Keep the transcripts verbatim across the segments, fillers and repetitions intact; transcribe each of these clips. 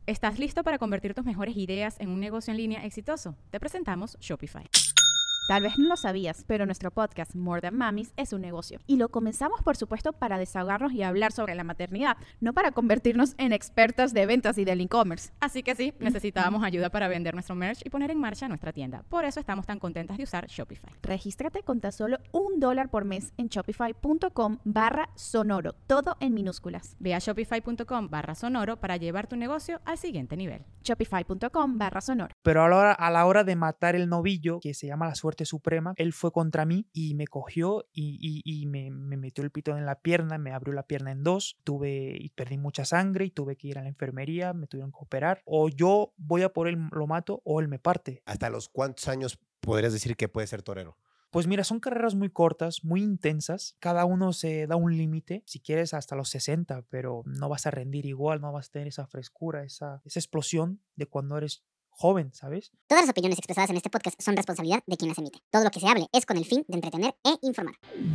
¿Estás listo para convertir tus mejores ideas en un negocio en línea exitoso? Te presentamos Shopify. Tal vez no lo sabías, pero nuestro podcast More Than Mamis es un negocio. Y lo comenzamos, por supuesto, para desahogarnos y hablar sobre la maternidad, no para convertirnos en expertas de ventas y del e-commerce. Así que sí, necesitábamos ayuda para vender nuestro merch y poner en marcha nuestra tienda. Por eso estamos tan contentas de usar Shopify. Regístrate con tan solo un dólar por mes en shopify.com barra sonoro, todo en minúsculas. Ve a shopify.com barra sonoro para llevar tu negocio al siguiente nivel. Shopify.com barra sonoro. Pero a la, hora, a la hora de matar el novillo, que se llama la suerte suprema, él fue contra mí y me cogió y, y, y me, me metió el pitón en la pierna, me abrió la pierna en dos, tuve y perdí mucha sangre y tuve que ir a la enfermería, me tuvieron que operar. O yo voy a por él, lo mato, o él me parte. ¿Hasta los cuántos años podrías decir que puede ser torero? Pues mira, son carreras muy cortas, muy intensas. Cada uno se da un límite, si quieres hasta los sesenta, pero no vas a rendir igual, no vas a tener esa frescura, esa, esa explosión de cuando eres joven, ¿sabes? Todas las opiniones expresadas en este podcast son responsabilidad de quien las emite. Todo lo que se hable es con el fin de entretener e informar.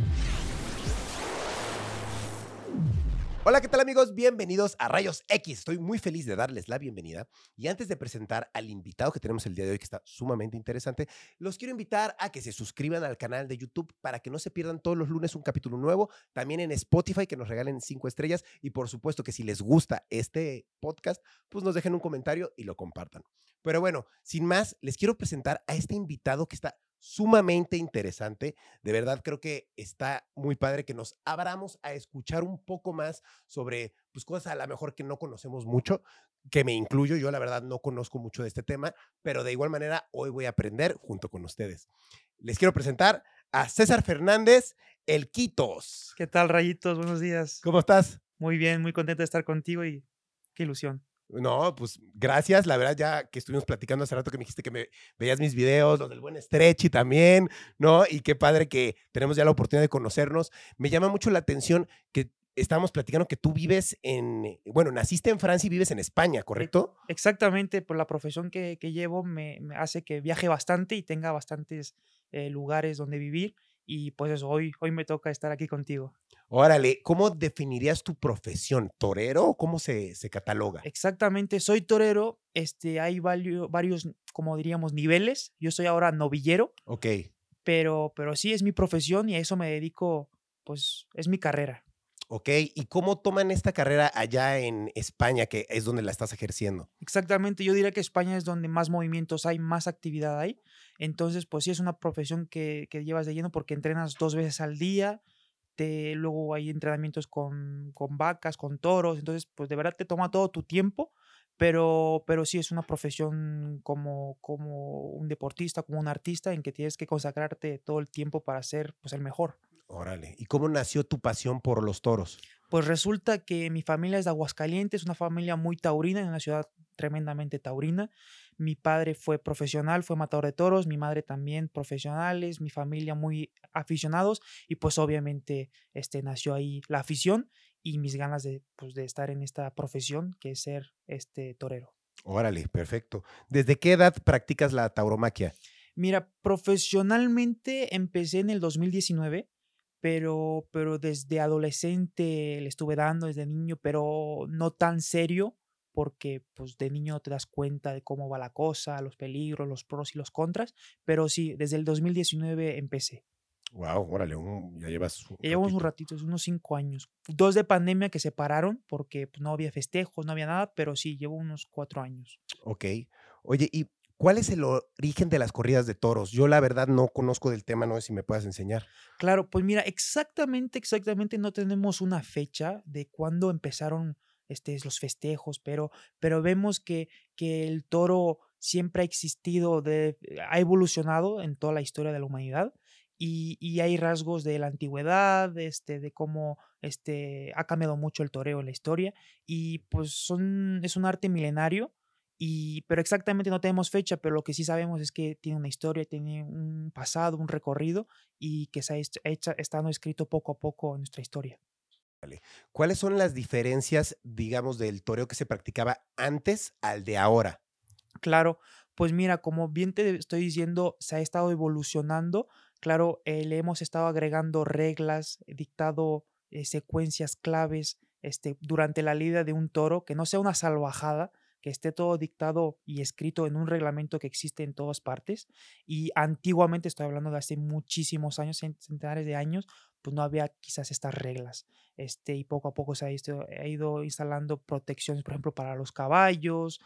Hola, ¿qué tal amigos? Bienvenidos a Rayos X. Estoy muy feliz de darles la bienvenida. Y antes de presentar al invitado que tenemos el día de hoy, que está sumamente interesante, los quiero invitar a que se suscriban al canal de YouTube para que no se pierdan todos los lunes un capítulo nuevo. También en Spotify, que nos regalen cinco estrellas. Y por supuesto que si les gusta este podcast, pues nos dejen un comentario y lo compartan. Pero bueno, sin más, les quiero presentar a este invitado que está sumamente interesante. De verdad creo que está muy padre que nos abramos a escuchar un poco más sobre pues, cosas a lo mejor que no conocemos mucho, que me incluyo. Yo la verdad no conozco mucho de este tema, pero de igual manera hoy voy a aprender junto con ustedes. Les quiero presentar a César Fernández, el Quitos. ¿Qué tal, Rayitos? Buenos días. ¿Cómo estás? Muy bien, muy contento de estar contigo y qué ilusión. No, pues gracias. La verdad, ya que estuvimos platicando hace rato que me dijiste que me veías mis videos, los del buen Stretchy también, ¿no? Y qué padre que tenemos ya la oportunidad de conocernos. Me llama mucho la atención que estábamos platicando que tú vives en, bueno, naciste en Francia y vives en España, ¿correcto? Exactamente, por la profesión que, que llevo me, me hace que viaje bastante y tenga bastantes eh, lugares donde vivir. Y pues eso, hoy, hoy me toca estar aquí contigo. Órale, ¿cómo definirías tu profesión? ¿Torero o cómo se, se cataloga? Exactamente, soy torero. Este, hay valio, varios, como diríamos, niveles. Yo soy ahora novillero. Ok. Pero, pero sí, es mi profesión y a eso me dedico, pues es mi carrera. Ok, ¿y cómo toman esta carrera allá en España, que es donde la estás ejerciendo? Exactamente, yo diría que España es donde más movimientos hay, más actividad hay. Entonces, pues sí, es una profesión que, que llevas de lleno porque entrenas dos veces al día. Te, luego hay entrenamientos con, con vacas, con toros. Entonces, pues de verdad te toma todo tu tiempo. Pero, pero sí es una profesión como, como un deportista, como un artista, en que tienes que consagrarte todo el tiempo para ser pues, el mejor. Órale, ¿y cómo nació tu pasión por los toros? Pues resulta que mi familia es de Aguascalientes, una familia muy taurina, en una ciudad tremendamente taurina. Mi padre fue profesional, fue matador de toros, mi madre también profesionales, mi familia muy aficionados y pues obviamente este, nació ahí la afición y mis ganas de, pues, de estar en esta profesión que es ser este, torero. Órale, perfecto. ¿Desde qué edad practicas la tauromaquia? Mira, profesionalmente empecé en el dos mil diecinueve. Pero, pero desde adolescente le estuve dando, desde niño, pero no tan serio, porque pues de niño te das cuenta de cómo va la cosa, los peligros, los pros y los contras, pero sí, desde el dos mil diecinueve empecé. Wow, órale, un, ya llevas un Ya llevamos un ratito. ratito, unos cinco años. Dos de pandemia que se pararon porque pues, no había festejos, no había nada, pero sí, llevo unos cuatro años. Ok. Oye, ¿y cuál es el origen de las corridas de toros? Yo la verdad no conozco del tema, no sé si me puedas enseñar. Claro, pues mira, exactamente, exactamente no tenemos una fecha de cuándo empezaron este, los festejos, pero, pero vemos que, que el toro siempre ha existido, de, ha evolucionado en toda la historia de la humanidad y, y hay rasgos de la antigüedad, este, de cómo este, ha cambiado mucho el toreo en la historia y pues son, es un arte milenario. Y, pero exactamente no tenemos fecha, pero lo que sí sabemos es que tiene una historia, tiene un pasado, un recorrido y que se ha hecho, estado escrito poco a poco en nuestra historia. ¿Cuáles son las diferencias, digamos, del toreo que se practicaba antes al de ahora? Claro, pues mira, como bien te estoy diciendo, se ha estado evolucionando. Claro, eh, le hemos estado agregando reglas, dictado eh, secuencias claves este, durante la lidia de un toro, que no sea una salvajada, que esté todo dictado y escrito en un reglamento que existe en todas partes. Y antiguamente, estoy hablando de hace muchísimos años, cen- centenares de años, pues no había quizás estas reglas. Este, y poco a poco se ha ido, ha ido instalando protecciones, por ejemplo, para los caballos,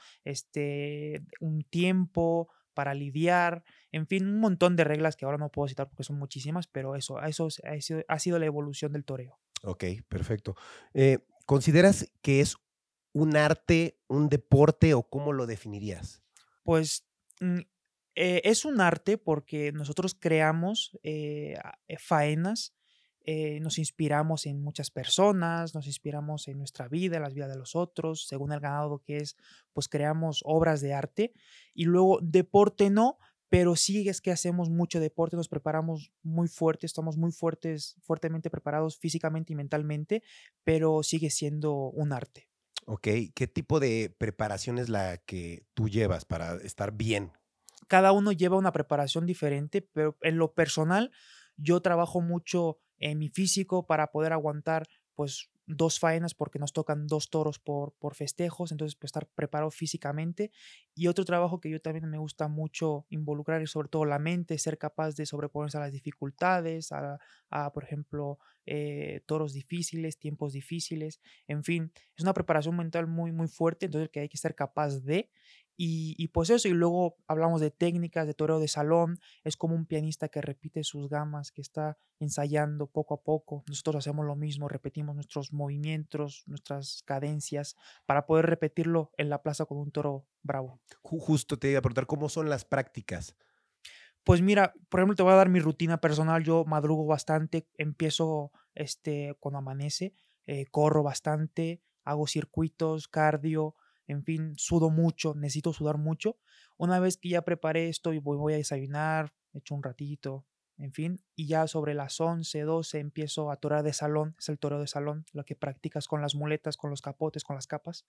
este, un tiempo para lidiar, en fin, un montón de reglas que ahora no puedo citar porque son muchísimas, pero eso, eso es- ha sido, ha sido la evolución del toreo. Ok, perfecto. Eh, ¿consideras que es un arte, un deporte o cómo lo definirías? Pues mm, eh, es un arte porque nosotros creamos eh, a- eh, faenas, eh, nos inspiramos en muchas personas, nos inspiramos en nuestra vida, en las vidas de los otros, según el ganado que es, pues creamos obras de arte y luego deporte no, pero sí es que hacemos mucho deporte, nos preparamos muy fuerte, estamos muy fuertes, fuertemente preparados físicamente y mentalmente, pero sigue siendo un arte. Ok, ¿qué tipo de preparación es la que tú llevas para estar bien? Cada uno lleva una preparación diferente, pero en lo personal, yo trabajo mucho en mi físico para poder aguantar, pues, dos faenas, porque nos tocan dos toros por por festejos, entonces, pues, estar preparado físicamente. Y otro trabajo que yo también me gusta mucho involucrar es, sobre todo, la mente, ser capaz de sobreponerse a las dificultades, a a, por ejemplo, eh, toros difíciles, tiempos difíciles, en fin, es una preparación mental muy, muy fuerte, entonces, que hay que ser capaz de. Y, y pues eso, y luego hablamos de técnicas, de toreo de salón, es como un pianista que repite sus gamas, que está ensayando poco a poco. Nosotros hacemos lo mismo, repetimos nuestros movimientos, nuestras cadencias, para poder repetirlo en la plaza con un toro bravo. Ju- Justo te iba a preguntar cómo son las prácticas. Pues mira, por ejemplo, te voy a dar mi rutina personal. Yo madrugo bastante, empiezo este, cuando amanece, eh, corro bastante, hago circuitos, cardio, en fin, sudo mucho, necesito sudar mucho. Una vez que ya preparé esto, y voy, voy a desayunar, echo un ratito, en fin, y ya sobre las once, doce empiezo a torear de salón, es el toreo de salón, lo que practicas con las muletas, con los capotes, con las capas,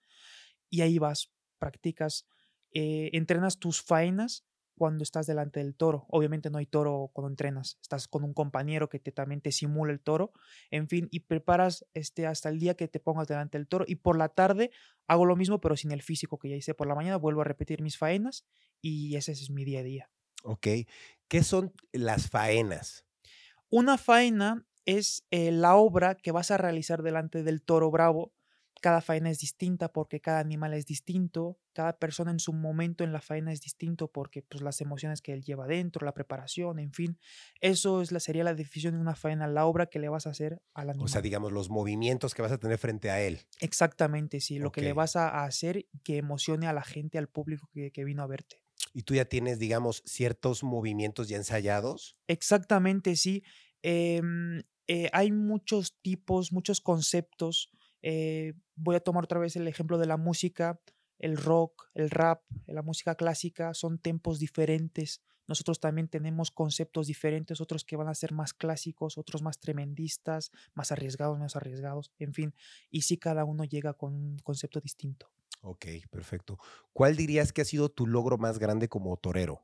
y ahí vas, practicas, eh, entrenas tus faenas cuando estás delante del toro. Obviamente no hay toro cuando entrenas, estás con un compañero que te, también te simula el toro, en fin, y preparas este, hasta el día que te pongas delante del toro. Y por la tarde hago lo mismo, pero sin el físico que ya hice por la mañana, vuelvo a repetir mis faenas y ese es mi día a día. Ok, ¿qué son las faenas? Una faena es eh, la obra que vas a realizar delante del toro bravo. Cada faena es distinta porque cada animal es distinto, cada persona en su momento en la faena es distinto porque pues, las emociones que él lleva dentro, la preparación, en fin. Eso es la, sería la definición de una faena, la obra que le vas a hacer al O sea, animal. digamos, los movimientos que vas a tener frente a él. Exactamente, sí, lo que Ok. le vas a, a hacer que emocione a la gente, al público que, que vino a verte. Y tú ya tienes, digamos, ciertos movimientos ya ensayados. Exactamente, sí. Em, eh, hay muchos tipos, muchos conceptos. eh, voy a tomar otra vez el ejemplo de la música, el rock, el rap, la música clásica, son tempos diferentes. Nosotros también tenemos conceptos diferentes, otros que van a ser más clásicos, otros más tremendistas, más arriesgados, menos arriesgados, en fin. Y sí, cada uno llega con un concepto distinto. Ok, perfecto. ¿Cuál dirías que ha sido tu logro más grande como torero?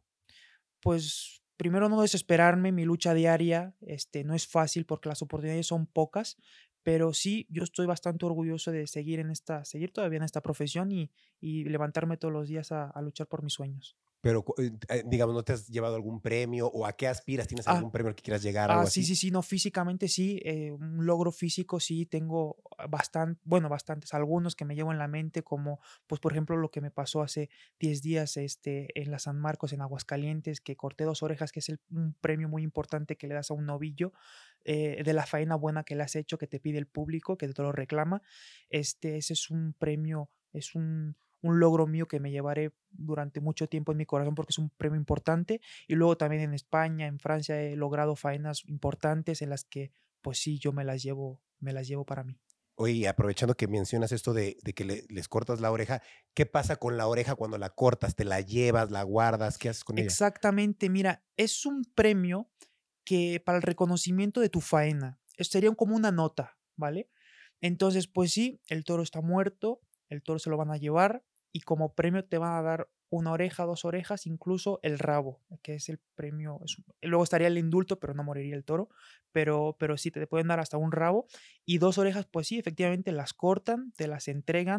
Pues, primero no desesperarme, mi lucha diaria, este, no es fácil porque las oportunidades son pocas, pero sí, yo estoy bastante orgulloso de seguir en esta seguir todavía en esta profesión y y levantarme todos los días a a luchar por mis sueños. Pero, cu- eh, eh, digamos, ¿no te has llevado algún premio o a qué aspiras? ¿Tienes Ah, algún premio al que quieras llegar, Ah, algo sí, así? sí, sí, no, físicamente sí, eh, un logro físico sí tengo bastante, bueno, bastantes, algunos que me llevo en la mente, como, pues, por ejemplo, lo que me pasó hace diez días, este, en la San Marcos, en Aguascalientes, que corté dos orejas, que es el- un premio muy importante que le das a un novillo, eh, de la faena buena que le has hecho, que te pide el público, que te lo reclama. Este, ese es un premio, es un, un logro mío que me llevaré durante mucho tiempo en mi corazón porque es un premio importante y luego también en España, en Francia he logrado faenas importantes en las que, pues sí, yo me las llevo, me las llevo para mí. Oye, y aprovechando que mencionas esto de, de que le- les cortas la oreja, ¿qué pasa con la oreja cuando la cortas? ¿Te la llevas, la guardas? ¿Qué haces con ella? Exactamente, mira, es un premio que para el reconocimiento de tu faena, eh, sería como una nota, ¿vale? Entonces, pues sí, el toro está muerto, el toro se lo van a llevar y como premio te van a dar una oreja, dos orejas, incluso el rabo, que es el premio. es un- luego estaría el indulto, pero no moriría el toro, pero, pero sí te pueden dar hasta un rabo y dos orejas, pues sí, efectivamente las cortan, te las entregan,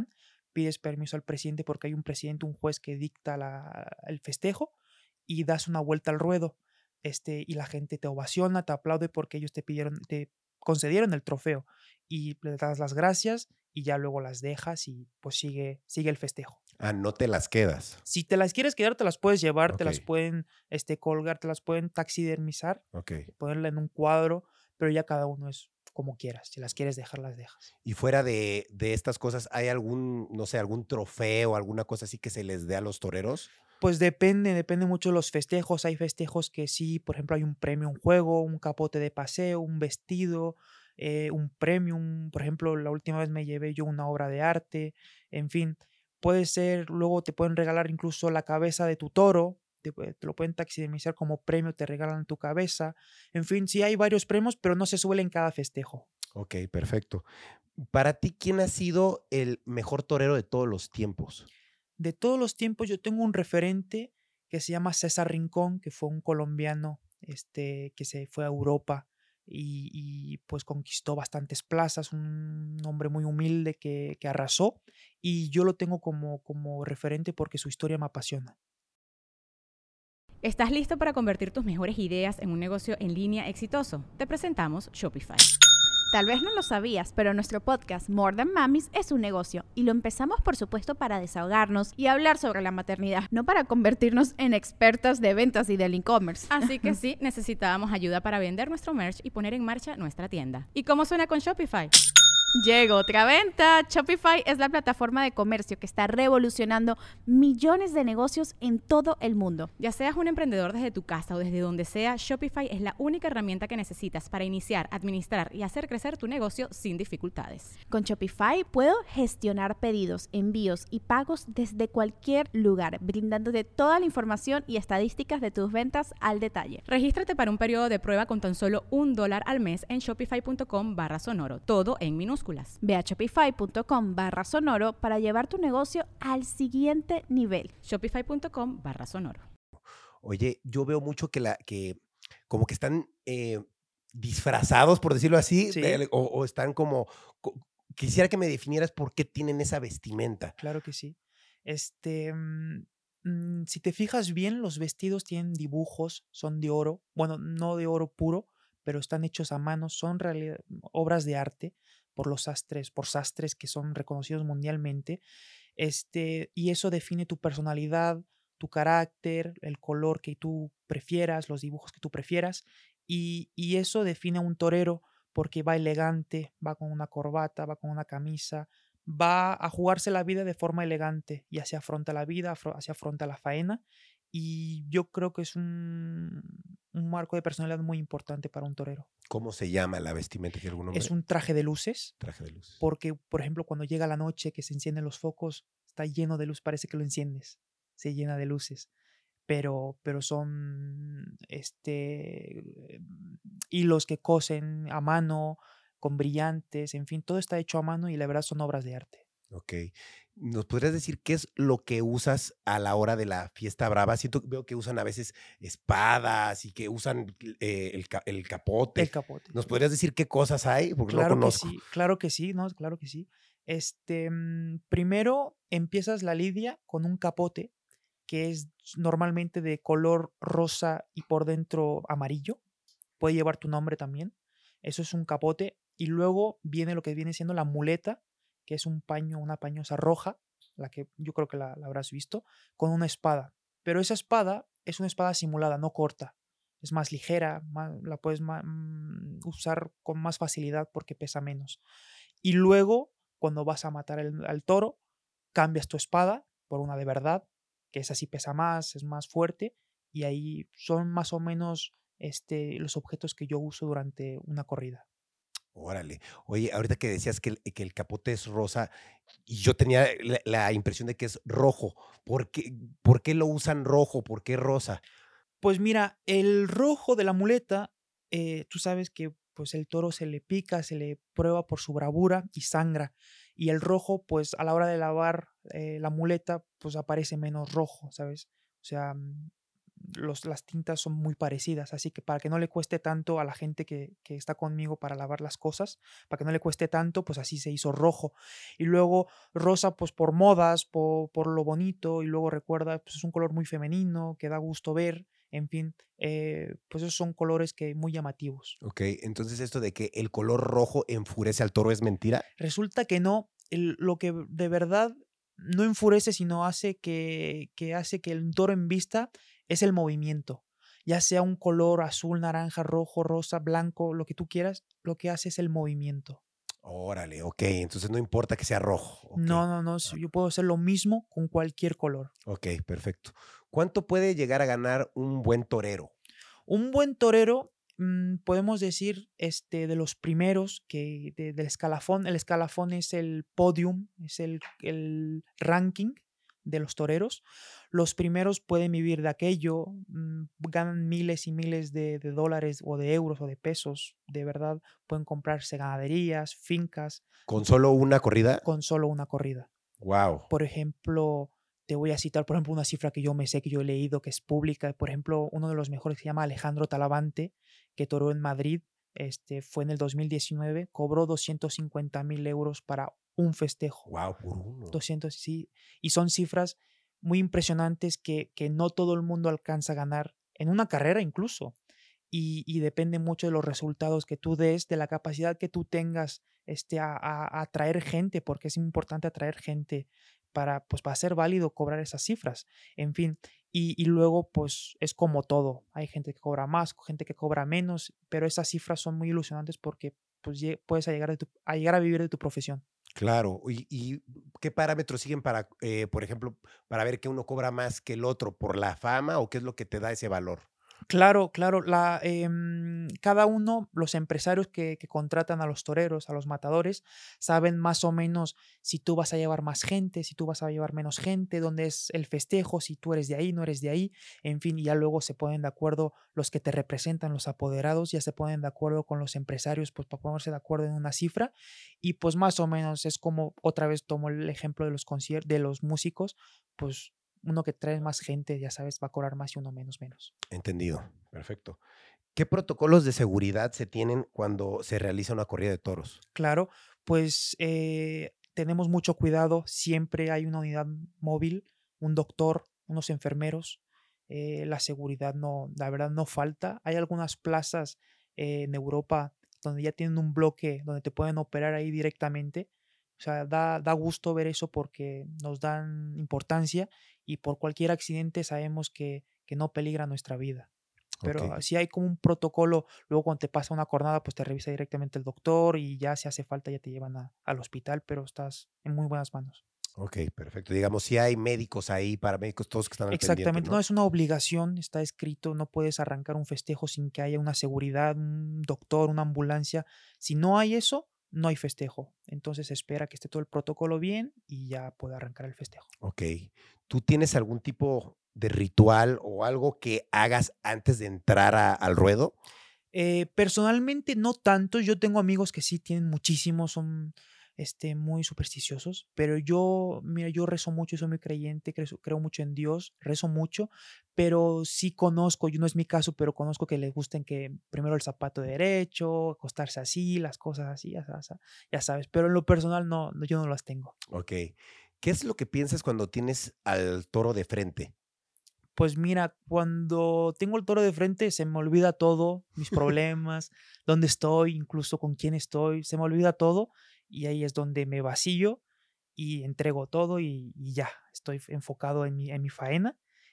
pides permiso al presidente porque hay un presidente, un juez que dicta la, el festejo y das una vuelta al ruedo este, y la gente te ovaciona, te aplaude porque ellos te pidieron, te concedieron el trofeo y le das las gracias y ya luego las dejas y pues sigue, sigue el festejo. Ah, no te las quedas. Si te las quieres quedar, te las puedes llevar, te las Ok. pueden este, colgar, te las pueden taxidermizar, Ok. ponerla en un cuadro, pero ya cada uno es como quieras. Si las quieres dejar, las dejas. Y fuera de, de estas cosas, ¿hay algún, no sé, algún trofeo, alguna cosa así que se les dé a los toreros? Pues depende, depende mucho de los festejos. Hay festejos que sí, por ejemplo, hay un premio, un juego, un capote de paseo, un vestido, eh, un premio. un- por ejemplo, la última vez me llevé yo una obra de arte. En fin, puede ser, luego te pueden regalar incluso la cabeza de tu toro. Te, pue- te lo pueden taxidermizar como premio, te regalan tu cabeza. En fin, sí hay varios premios, pero no se suele en cada festejo. Ok, perfecto. Para ti, ¿quién ha sido el mejor torero de todos los tiempos? De todos los tiempos, yo tengo un referente que se llama César Rincón, que fue un colombiano este, que se fue a Europa y, y, pues conquistó bastantes plazas, un hombre muy humilde que, que arrasó y yo lo tengo como, como referente porque su historia me apasiona. ¿Estás listo para convertir tus mejores ideas en un negocio en línea exitoso? Te presentamos Shopify. Tal vez no lo sabías, pero nuestro podcast More Than Mamis es un negocio y lo empezamos por supuesto para desahogarnos y hablar sobre la maternidad, no para convertirnos en expertas de ventas y del e-commerce. Así que sí, necesitábamos ayuda para vender nuestro merch y poner en marcha nuestra tienda. ¿Y cómo suena con Shopify? Llegó otra venta. Shopify es la plataforma de comercio que está revolucionando millones de negocios en todo el mundo. Ya seas un emprendedor desde tu casa o desde donde sea, Shopify es la única herramienta que necesitas para iniciar, administrar y hacer crecer tu negocio sin dificultades. Con Shopify puedo gestionar pedidos, envíos y pagos desde cualquier lugar, brindándote toda la información y estadísticas de tus ventas al detalle. Regístrate para un periodo de prueba con tan solo un dólar al mes en shopify.com barra sonoro, todo en minúsculas. Ve a shopify.com barra sonoro para llevar tu negocio al siguiente nivel. Shopify.com barra sonoro. Oye, yo veo mucho que la que como que están eh, disfrazados, por decirlo así, Sí. de- o, o están como co- quisiera que me definieras por qué tienen esa vestimenta. Claro que sí. Este, mm, mm, si te fijas bien, los vestidos tienen dibujos, son de oro. Bueno, no de oro puro, pero están hechos a mano, son realidad, obras de arte por los sastres, por sastres que son reconocidos mundialmente. Este, y eso define tu personalidad, tu carácter, el color que tú prefieras, los dibujos que tú prefieras. Y, y eso define a un torero porque va elegante, va con una corbata, va con una camisa, va a jugarse la vida de forma elegante y así afronta la vida, afro- así afronta la faena. Y yo creo que es un, un marco de personalidad muy importante para un torero. ¿Cómo se llama la vestimenta? ¿Tiene algún nombre? Es un traje de luces, traje de luz. porque, por ejemplo, cuando llega la noche que se encienden los focos, está lleno de luz, parece que lo enciendes, se llena de luces, pero, pero son este, em, hilos que cosen a mano, con brillantes, en fin, todo está hecho a mano y la verdad son obras de arte. Ok. ¿Nos podrías decir qué es lo que usas a la hora de la fiesta brava? Siento, veo que usan a veces espadas y que usan eh, el, ca- el capote. El capote. ¿Nos podrías decir qué cosas hay? Porque no Claro que conozco. sí, claro que sí, ¿no? Claro que sí. Este, mm, primero empiezas la lidia con un capote que es normalmente de color rosa y por dentro amarillo. Puede llevar tu nombre también. Eso es un capote. Y luego viene lo que viene siendo la muleta, que es un paño, una pañosa roja, la que yo creo que la, la habrás visto, con una espada. Pero esa espada es una espada simulada, no corta. Es más ligera, más- la puedes ma- mm, usar con más facilidad porque pesa menos. Y luego, cuando vas a matar el- al toro, cambias tu espada por una de verdad, que esa sí pesa más, es más fuerte, y ahí son más o menos este, los objetos que yo uso durante una corrida. Órale. Oye, ahorita que decías que el, que el capote es rosa, y yo tenía la, la impresión de que es rojo. ¿Por qué, por qué lo usan rojo? ¿Por qué rosa? Pues mira, el rojo de la muleta, eh, tú sabes que pues el toro se le pica, se le prueba por su bravura y sangra. Y el rojo, pues a la hora de lavar eh, la muleta, pues aparece menos rojo, ¿sabes? O sea, mm, los, las tintas son muy parecidas, así que para que no le cueste tanto a la gente que, que está conmigo para lavar las cosas, para que no le cueste tanto, pues así se hizo rojo. Y luego rosa, pues por modas, por, por lo bonito, y luego recuerda, pues es un color muy femenino, que da gusto ver, en fin, eh, pues esos son colores que muy llamativos. Ok, entonces esto de que el color rojo enfurece al toro es mentira. Resulta que no, el- lo que de verdad no enfurece, sino hace que, que hace que el toro embista es el movimiento. Ya sea un color azul, naranja, rojo, rosa, blanco, lo que tú quieras, lo que hace es el movimiento. Órale, ok, entonces no importa que sea rojo. Ok, No, no, no, si yo puedo hacer lo mismo con cualquier color. ok, perfecto. ¿Cuánto puede llegar a ganar un buen torero? Un buen torero, mm, podemos decir, este, de los primeros que de- del escalafón. El escalafón es el podium, es el, el ranking de los toreros. Los primeros pueden vivir de aquello, mm, ganan miles y miles de, de dólares o de euros o de pesos. De verdad, pueden comprarse ganaderías, fincas ¿Con solo una corrida? con solo una corrida. Wow. Por ejemplo, te voy a citar, por ejemplo, una cifra que yo me sé, que yo he leído, que es pública. Por ejemplo, uno de los mejores se llama Alejandro Talavante, que toreó en Madrid, este, fue en el dos mil diecinueve, cobró doscientos cincuenta mil euros para un festejo. Wow, por uno. doscientos, sí, y son cifras muy impresionantes que, que no todo el mundo alcanza a ganar en una carrera incluso. Y, y depende mucho de los resultados que tú des, de la capacidad que tú tengas este, a, a- a atraer gente, porque es importante atraer gente para, pues, para ser válido cobrar esas cifras. En fin, y, y luego pues es como todo. Hay gente que cobra más, gente que cobra menos, pero esas cifras son muy ilusionantes porque pues, lle- puedes a llegar, de tu- a llegar a vivir de tu profesión. Claro. ¿Y, y qué parámetros siguen para, eh, por ejemplo, para ver que uno cobra más que el otro? ¿Por la fama o qué es lo que te da ese valor? Claro, claro. La, em, cada uno, los empresarios que, que contratan a los toreros, a los matadores, saben más o menos si tú vas a llevar más gente, si tú vas a llevar menos gente, dónde es el festejo, si tú eres de ahí, no eres de ahí, en fin, y ya luego se ponen de acuerdo los que te representan, los apoderados, ya se ponen de acuerdo con los empresarios, pues para ponerse de acuerdo en una cifra, y pues más o menos es como, otra vez tomo el ejemplo de los conciertos, de los músicos, pues uno que trae más gente, ya sabes, va a cobrar más y uno menos menos. Entendido. Perfecto. ¿Qué protocolos de seguridad se tienen cuando se realiza una corrida de toros? Claro, pues eh, tenemos mucho cuidado, siempre hay una unidad móvil, un doctor, unos enfermeros, eh, la seguridad no, la verdad no falta. Hay algunas plazas eh, en Europa donde ya tienen un bloque donde te pueden operar ahí directamente. O sea, da, da gusto ver eso porque nos dan importancia y por cualquier accidente sabemos que, que no peligra nuestra vida. Ok. Pero si hay como un protocolo, luego cuando te pasa una cornada, pues te revisa directamente el doctor y ya si hace falta ya te llevan a- al hospital, pero estás en muy buenas manos. Ok, perfecto. Digamos, si hay médicos ahí, paramédicos, todos que están al pendiente, Exactamente, no ¿no? es una obligación, está escrito, no puedes arrancar un festejo sin que haya una seguridad, un doctor, una ambulancia. Si no hay eso, no hay festejo. Entonces espera que esté todo el protocolo bien y ya puede arrancar el festejo. Ok. ¿Tú tienes algún tipo de ritual o algo que hagas antes de entrar a- al ruedo? Eh, personalmente no tanto, yo tengo amigos que sí tienen muchísimos, son este, muy supersticiosos, pero yo, mira, yo rezo mucho, soy muy creyente, creo, creo mucho en Dios, rezo mucho, pero sí conozco, yo no es mi caso, pero conozco que les gusten que primero el zapato derecho, acostarse así, las cosas así, ya sabes, ya sabes, pero en lo personal no, no, yo no las tengo. Ok. ¿Qué es lo que piensas cuando tienes al toro de frente? Pues mira, cuando tengo el toro de frente se me olvida todo, mis problemas, dónde estoy, incluso con quién estoy, se me olvida todo y ahí es donde me vacío y entrego todo y, y ya, estoy enfocado en mi, en mi faena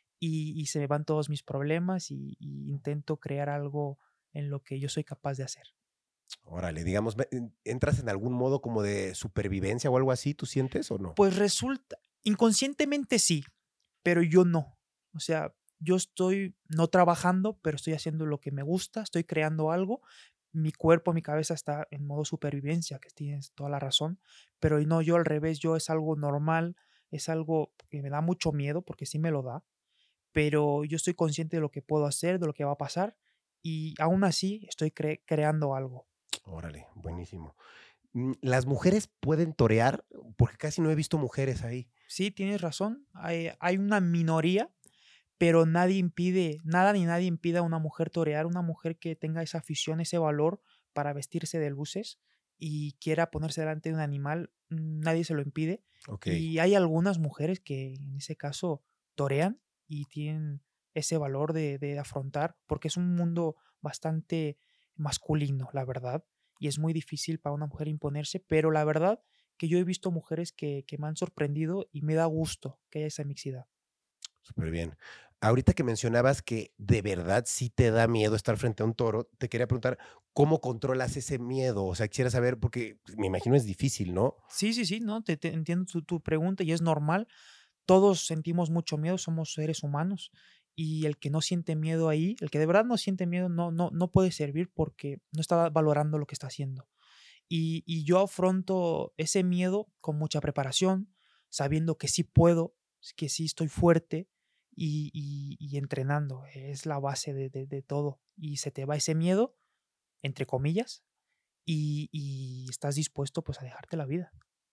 y, y se me van todos mis problemas y, y intento crear algo en lo que yo soy capaz de hacer. Órale, digamos, ve- en- ¿entras en algún modo como de supervivencia o algo así? ¿Tú sientes o no? Pues resulta, inconscientemente sí, pero yo no. O sea, yo estoy no trabajando, pero estoy haciendo lo que me gusta, estoy creando algo. Mi cuerpo, mi cabeza está en modo supervivencia, que tienes toda la razón, pero no, yo al revés, yo es algo normal, es algo que me da mucho miedo, porque sí me lo da, pero yo estoy consciente de lo que puedo hacer, de lo que va a pasar, y aún así estoy cre- creando algo. Órale, buenísimo. Mm, ¿Las mujeres pueden torear? Porque casi no he visto mujeres ahí. Sí, tienes razón, hay, hay una minoría, pero nadie impide, nada ni nadie impide a una mujer torear, una mujer que tenga esa afición, ese valor para vestirse de luces y quiera ponerse delante de un animal, mm, nadie se lo impide. Ok. Y hay algunas mujeres que en ese caso torean y tienen ese valor de, de afrontar, porque es un mundo bastante masculino, la verdad, y es muy difícil para una mujer imponerse, pero la verdad que yo he visto mujeres que, que me han sorprendido y me da gusto que haya esa mixidad. Súper bien. Ahorita que mencionabas que de verdad sí te da miedo estar frente a un toro, te quería preguntar, ¿cómo controlas ese miedo? O sea, quisiera saber, porque pues, me imagino es difícil, ¿no? Sí, sí, sí, no, te, te entiendo tu, tu pregunta y es normal. Todos sentimos mucho miedo, somos seres humanos y el que no siente miedo ahí, el que de verdad no siente miedo, no, no, no puede servir porque no está valorando lo que está haciendo. Y, y yo afronto ese miedo con mucha preparación, sabiendo que sí puedo, que sí estoy fuerte y, y- y entrenando. Es la base de, de- de todo. Y se te va ese miedo, entre comillas, y, y estás dispuesto pues a dejarte la vida.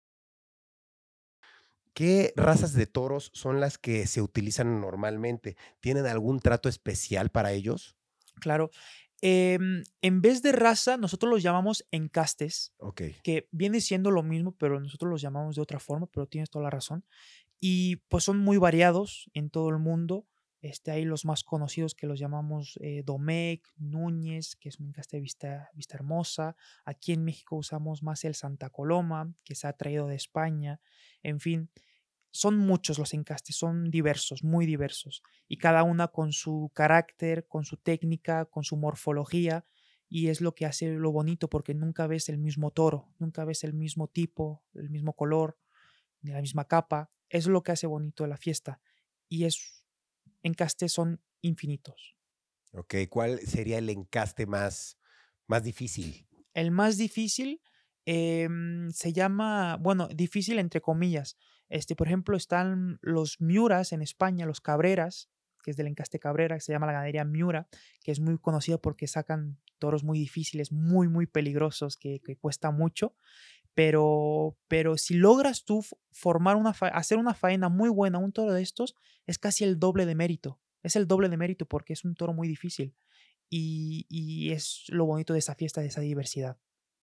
¿Qué razas de toros son las que se utilizan normalmente? ¿Tienen algún trato especial para ellos? Claro. Em, en vez de raza, nosotros los llamamos encastes, Ok, que viene siendo lo mismo, pero nosotros los llamamos de otra forma, pero tienes toda la razón. Y pues son muy variados en todo el mundo. Este, hay los más conocidos que los llamamos eh, Domecq, Núñez, que es un encaste de vista, vista hermosa. Aquí en México usamos más el Santa Coloma, que se ha traído de España. En fin, son muchos los encastes, son diversos, muy diversos, y cada una con su carácter, con su técnica, con su morfología, y es lo que hace lo bonito porque nunca ves el mismo toro, nunca ves el mismo tipo, el mismo color, ni la misma capa. Eso es lo que hace bonito la fiesta, y es encastes son infinitos. ok. ¿Cuál sería el encaste más, más difícil? El más difícil em, se llama, bueno, difícil entre comillas. Este, por ejemplo, están los Miuras en España, los Cabreras, que es del encaste Cabrera, que se llama la ganadería Miura, que es muy conocida porque sacan toros muy difíciles, muy, muy peligrosos, que, que cuesta mucho. Pero, pero si logras tú f- formar una fa- hacer una faena muy buena, un toro de estos, es casi el doble de mérito. Es el doble de mérito porque es un toro muy difícil. Y, y es lo bonito de esa fiesta, de esa diversidad.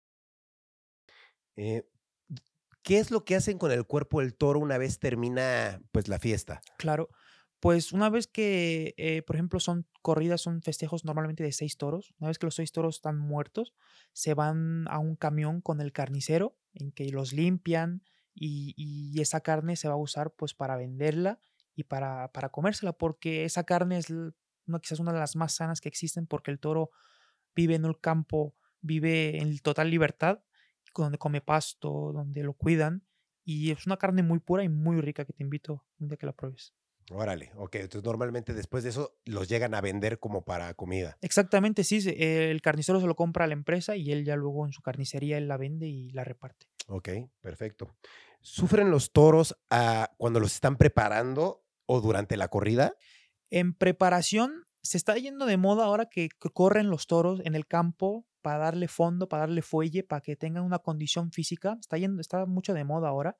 Eh, ¿Qué es lo que hacen con el cuerpo del toro una vez termina pues la fiesta? Claro, pues una vez que, eh, por ejemplo, son corridas, son festejos normalmente de seis toros, una vez que los seis toros están muertos, se van a un camión con el carnicero en que los limpian y, y esa carne se va a usar pues para venderla y para, para comérsela, porque esa carne es l- una, quizás una de las más sanas que existen porque el toro vive en el campo, vive en total libertad, donde come pasto, donde lo cuidan y es una carne muy pura y muy rica que te invito un día que la pruebes. Órale, ok. Entonces normalmente después de eso los llegan a vender como para comida. Exactamente, sí, se- eh, el carnicero se lo compra a la empresa y él ya luego en su carnicería él la vende y la reparte. Ok, perfecto. ¿Sufren los toros ah, cuando los están preparando o durante la corrida? En preparación, se está yendo de moda ahora que, que corren los toros en el campo para darle fondo, para darle fuelle, para que tengan una condición física. Está yendo, está mucho de moda ahora.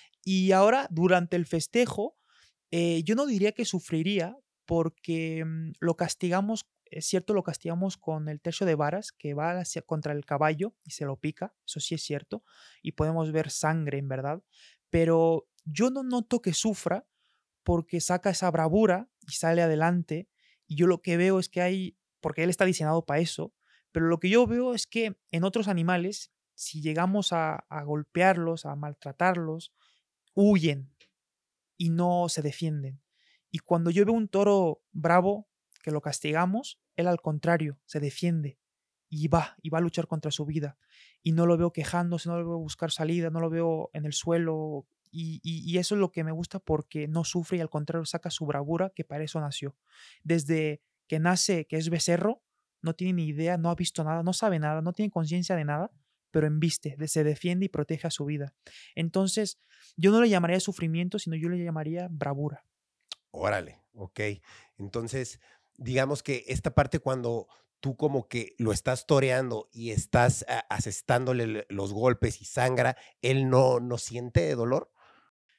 Y ahora, durante el festejo, eh, yo no diría que sufriría porque mm, lo castigamos, es cierto, lo castigamos con el tercio de varas que va hacia, contra el caballo y se lo pica, eso sí es cierto, y podemos ver sangre en verdad, pero yo no noto que sufra porque saca esa bravura y sale adelante, y yo lo que veo es que hay, porque él está diseñado para eso, pero lo que yo veo es que en otros animales, si llegamos a, a golpearlos, a maltratarlos, huyen y no se defienden. Y cuando yo veo un toro bravo que lo castigamos, él al contrario, se defiende y va, y va a luchar contra su vida. Y no lo veo quejándose, no lo veo buscar salida, no lo veo en el suelo. Y, y- y eso es lo que me gusta porque no sufre y al contrario saca su bravura que para eso nació. Desde que nace, que es becerro, no tiene ni idea, no ha visto nada, no sabe nada, no tiene conciencia de nada, pero embiste, de- se defiende y protege a su vida. Entonces, yo no le llamaría sufrimiento, sino yo le llamaría bravura. Órale, ok. Entonces, digamos que esta parte cuando tú como que lo estás toreando y estás ah, asestándole le- los golpes y sangra, ¿él no, no siente dolor?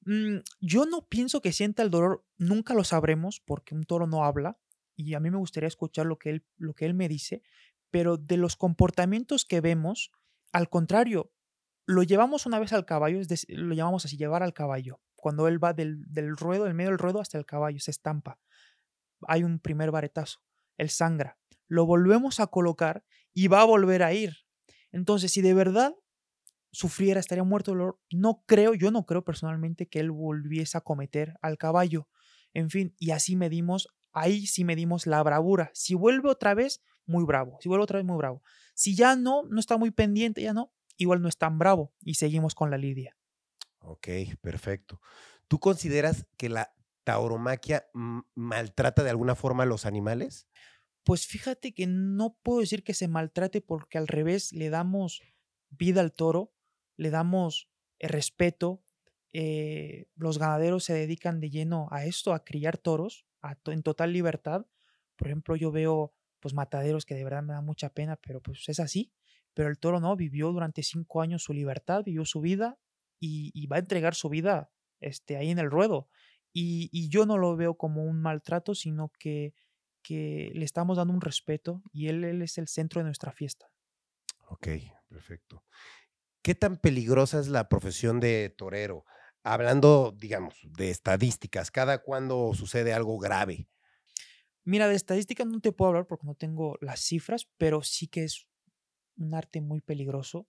Mm, yo no pienso que sienta el dolor, nunca lo sabremos porque un toro no habla y a mí me gustaría escuchar lo que él, lo que él me dice, pero de los comportamientos que vemos, al contrario, lo llevamos una vez al caballo, es decir, lo llamamos así, llevar al caballo. Cuando él va del, del ruedo, del medio del ruedo hasta el caballo, se estampa. Hay un primer varetazo, él sangra. Lo volvemos a colocar y va a volver a ir. Entonces, si de verdad sufriera, estaría muerto de dolor. No creo, yo no creo personalmente que él volviese a cometer al caballo. En fin, y así medimos, ahí sí medimos la bravura. Si vuelve otra vez, muy bravo. Si vuelve otra vez, muy bravo. Si ya no, no está muy pendiente, ya no, igual no es tan bravo. Y seguimos con la lidia. Ok, perfecto. ¿Tú consideras que la tauromaquia mm, maltrata de alguna forma a los animales? Pues fíjate que no puedo decir que se maltrate porque al revés le damos vida al toro, le damos eh, respeto. eh, los ganaderos se dedican de lleno a esto, a criar toros a to- en total libertad. Por ejemplo, yo veo pues mataderos que de verdad me da mucha pena, pero pues es así. Pero el toro no, vivió durante cinco años su libertad, vivió su vida y, y va a entregar su vida este, ahí en el ruedo. Y, y yo no lo veo como un maltrato, sino que que le estamos dando un respeto y él, él es el centro de nuestra fiesta. Ok, perfecto. ¿Qué tan peligrosa es la profesión de torero? Hablando, digamos, de estadísticas, ¿cada cuándo sucede algo grave? Mira, de estadística no te puedo hablar porque no tengo las cifras, pero sí que es un arte muy peligroso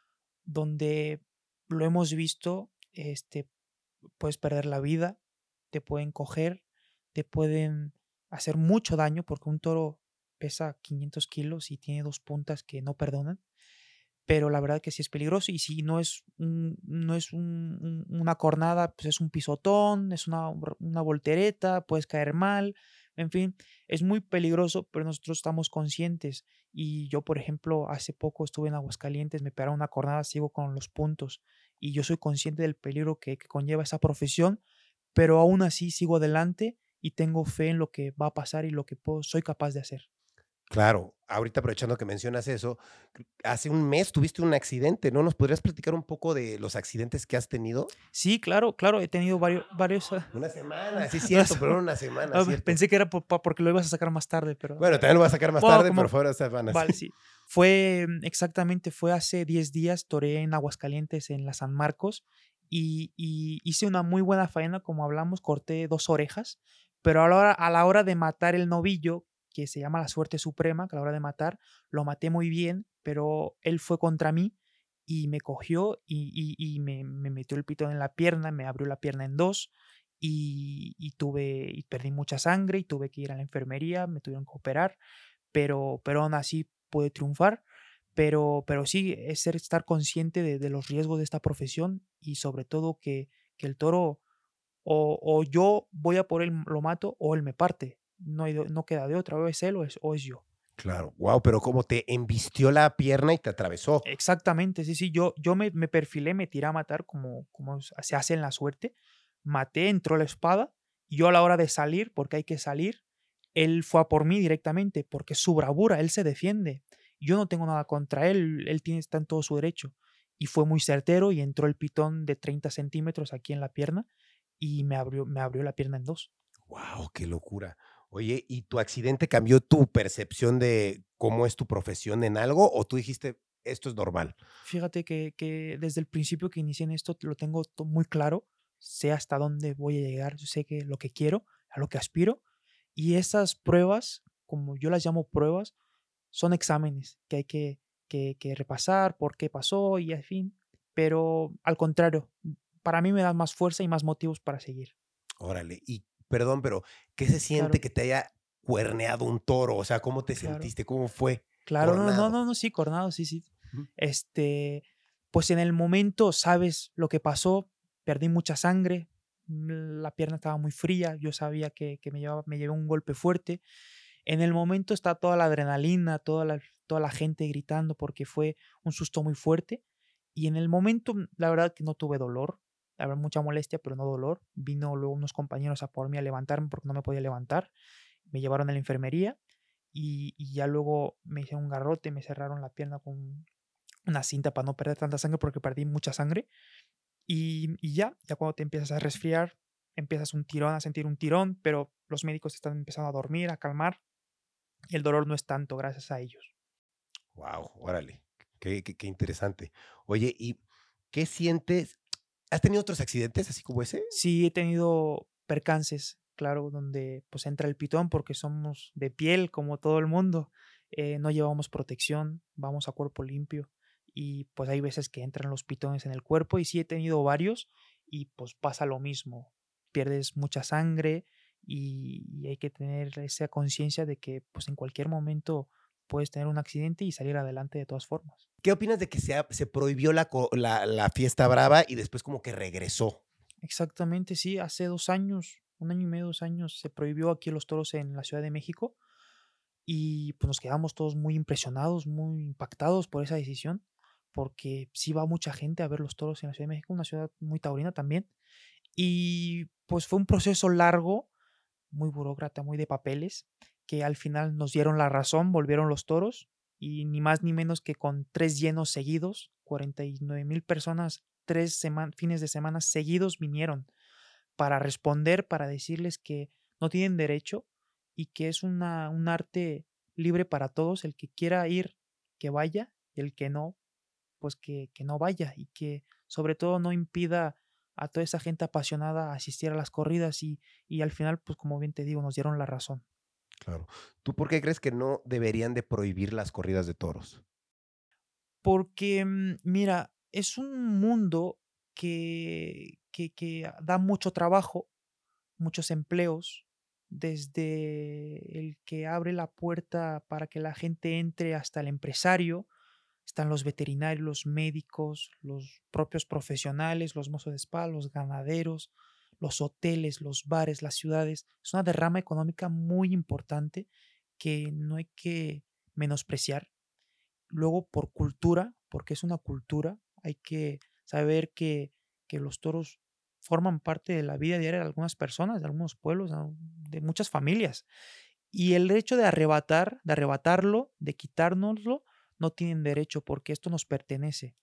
donde lo hemos visto, este, puedes perder la vida, te pueden coger, te pueden hacer mucho daño porque un toro pesa quinientos kilos y tiene dos puntas que no perdonan. Pero la verdad que sí es peligroso y si no es un no es un un una cornada, pues es un pisotón, es una br una voltereta, puedes caer mal, en fin, es muy peligroso, pero nosotros estamos conscientes. Y yo, por ejemplo, hace poco estuve en Aguascalientes, me pegaron una cornada, sigo con los puntos, y yo soy consciente del peligro que que conlleva esa profesión, pero aún así sigo adelante y tengo fe en lo que va a pasar y lo que puedo soy capaz de hacer. Claro, ahorita aprovechando que mencionas eso, cr- hace un mes tuviste un accidente, ¿no? ¿Nos podrías platicar un poco de los accidentes que has tenido? Sí, claro, claro, he tenido varios varios, ah, Una semana, sí, una cierto, pero sema era una semana, ah, cierto. pensé que era por pa porque lo ibas a sacar más tarde, pero Bueno, también lo voy a sacar más bueno, tarde, pero como fueron semanas. vale, sí. Fue, mm, exactamente, fue hace diez días, toreé en Aguascalientes, en la San Marcos, y y hice una muy buena faena, como hablamos, corté dos orejas, pero a la hora a la hora de matar el novillo, que se llama la suerte suprema, que a la hora de matar, lo maté muy bien, pero él fue contra mí y me cogió y y y me me metió el pitón en la pierna, me abrió la pierna en dos y y tuve y perdí mucha sangre y tuve que ir a la enfermería, me tuvieron que operar, pero pero aún así pude triunfar. Pero pero sí, es ser estar consciente de de los riesgos de esta profesión y sobre todo que que el toro o o yo voy a por él, lo mato o él me parte. No hay de no queda de otra, o es él o es o es yo. Claro, wow, pero como te embistió la pierna y te atravesó. Exactamente, sí, sí, yo yo me me perfilé, me tiré a matar como como s se hace en la suerte, maté, entró la espada, y yo a la hora de salir, porque hay que salir, él fue a por mí directamente, porque es su bravura, él se defiende. Yo no tengo nada contra él, él tiene está en todo su derecho. Y fue muy certero y entró el pitón de treinta centímetros aquí en la pierna y me abrió me abrió la pierna en dos. Wow, qué locura. Oye, ¿y tu accidente cambió tu percepción de cómo es tu profesión en algo o tú dijiste, esto es normal? Fíjate que que desde el principio que inicié en esto lo tengo to muy claro, sé hasta dónde voy a llegar, sé que lo que quiero, a lo que aspiro, y esas pruebas, como yo las llamo pruebas, son exámenes que hay que que que repasar, por qué pasó y en fin, pero al contrario, para mí me dan más fuerza y más motivos para seguir. Órale, y perdón, pero ¿qué se siente Claro, que te haya cuerneado un toro? O sea, ¿cómo te claro. sentiste? ¿Cómo fue? Claro, no, no, Cornado. no, no, sí, Cornado, sí, sí. Ujú. Este, pues en el momento sabes lo que pasó, perdí mucha sangre, mm, la pierna estaba muy fría, yo sabía que, que me llevaba, me llevé un golpe fuerte. En el momento está toda la adrenalina, toda la, toda la gente gritando porque fue un susto muy fuerte. Y en el momento, mm, la verdad que no tuve dolor, había mucha molestia, pero no dolor. Vino luego unos compañeros a por mí a levantarme porque no me podía levantar. Me llevaron a la enfermería y, y ya luego me hicieron un garrote, me cerraron la pierna con una cinta para no perder tanta sangre porque perdí mucha sangre Y, y ya, ya cuando te empiezas a resfriar, empiezas un tirón, a sentir un tirón, pero los médicos están empezando a dormir, a calmar, y el dolor no es tanto gracias a ellos. Wow, órale. Qué, qué, qué interesante. Oye, ¿y qué sientes? ¿Has tenido otros accidentes así como ese? Sí he tenido percances, claro, donde pues entra el pitón porque somos de piel como todo el mundo, eh, no llevamos protección, vamos a cuerpo limpio y pues hay veces que entran los pitones en el cuerpo y sí he tenido varios y pues pasa lo mismo, pierdes mucha sangre y, y hay que tener esa conciencia de que pues en cualquier momento puedes tener un accidente y salir adelante de todas formas. ¿Qué opinas de que se, ha- se prohibió la, co- la, la fiesta brava y después como que regresó? Exactamente, sí, hace dos años, un año y medio, dos años, se prohibió aquí los toros en la Ciudad de México y pues nos quedamos todos muy impresionados, muy impactados por esa decisión, porque sí va mucha gente a ver los toros en la Ciudad de México, una ciudad muy taurina también, y pues fue un proceso largo, muy burócrata, muy de papeles, que al final nos dieron la razón, volvieron los toros y ni más ni menos que con tres llenos seguidos, cuarenta y nueve mil personas, tres sema- fines de semana seguidos vinieron para responder, para decirles que no tienen derecho y que es una, un arte libre para todos, el que quiera ir, que vaya, y el que no, pues que, que no vaya y que sobre todo no impida a toda esa gente apasionada a asistir a las corridas y, y al final, pues como bien te digo, nos dieron la razón. Claro. ¿Tú por qué crees que no deberían de prohibir las corridas de toros? Porque, mm, mira, es un mundo que, que, que da mucho trabajo, muchos empleos, desde el que abre la puerta para que la gente entre hasta el empresario, están los veterinarios, los médicos, los propios profesionales, los mozos de spa, los ganaderos, los hoteles, los bares, las ciudades. Es una derrama económica muy importante que no hay que menospreciar. Luego, por cultura, porque es una cultura, hay que saber que, que los toros forman parte de la vida diaria de algunas personas, de algunos pueblos, ¿no? De muchas familias. Y el hecho de arrebatar, de arrebatarlo, de quitárnoslo, no tienen derecho porque esto nos pertenece.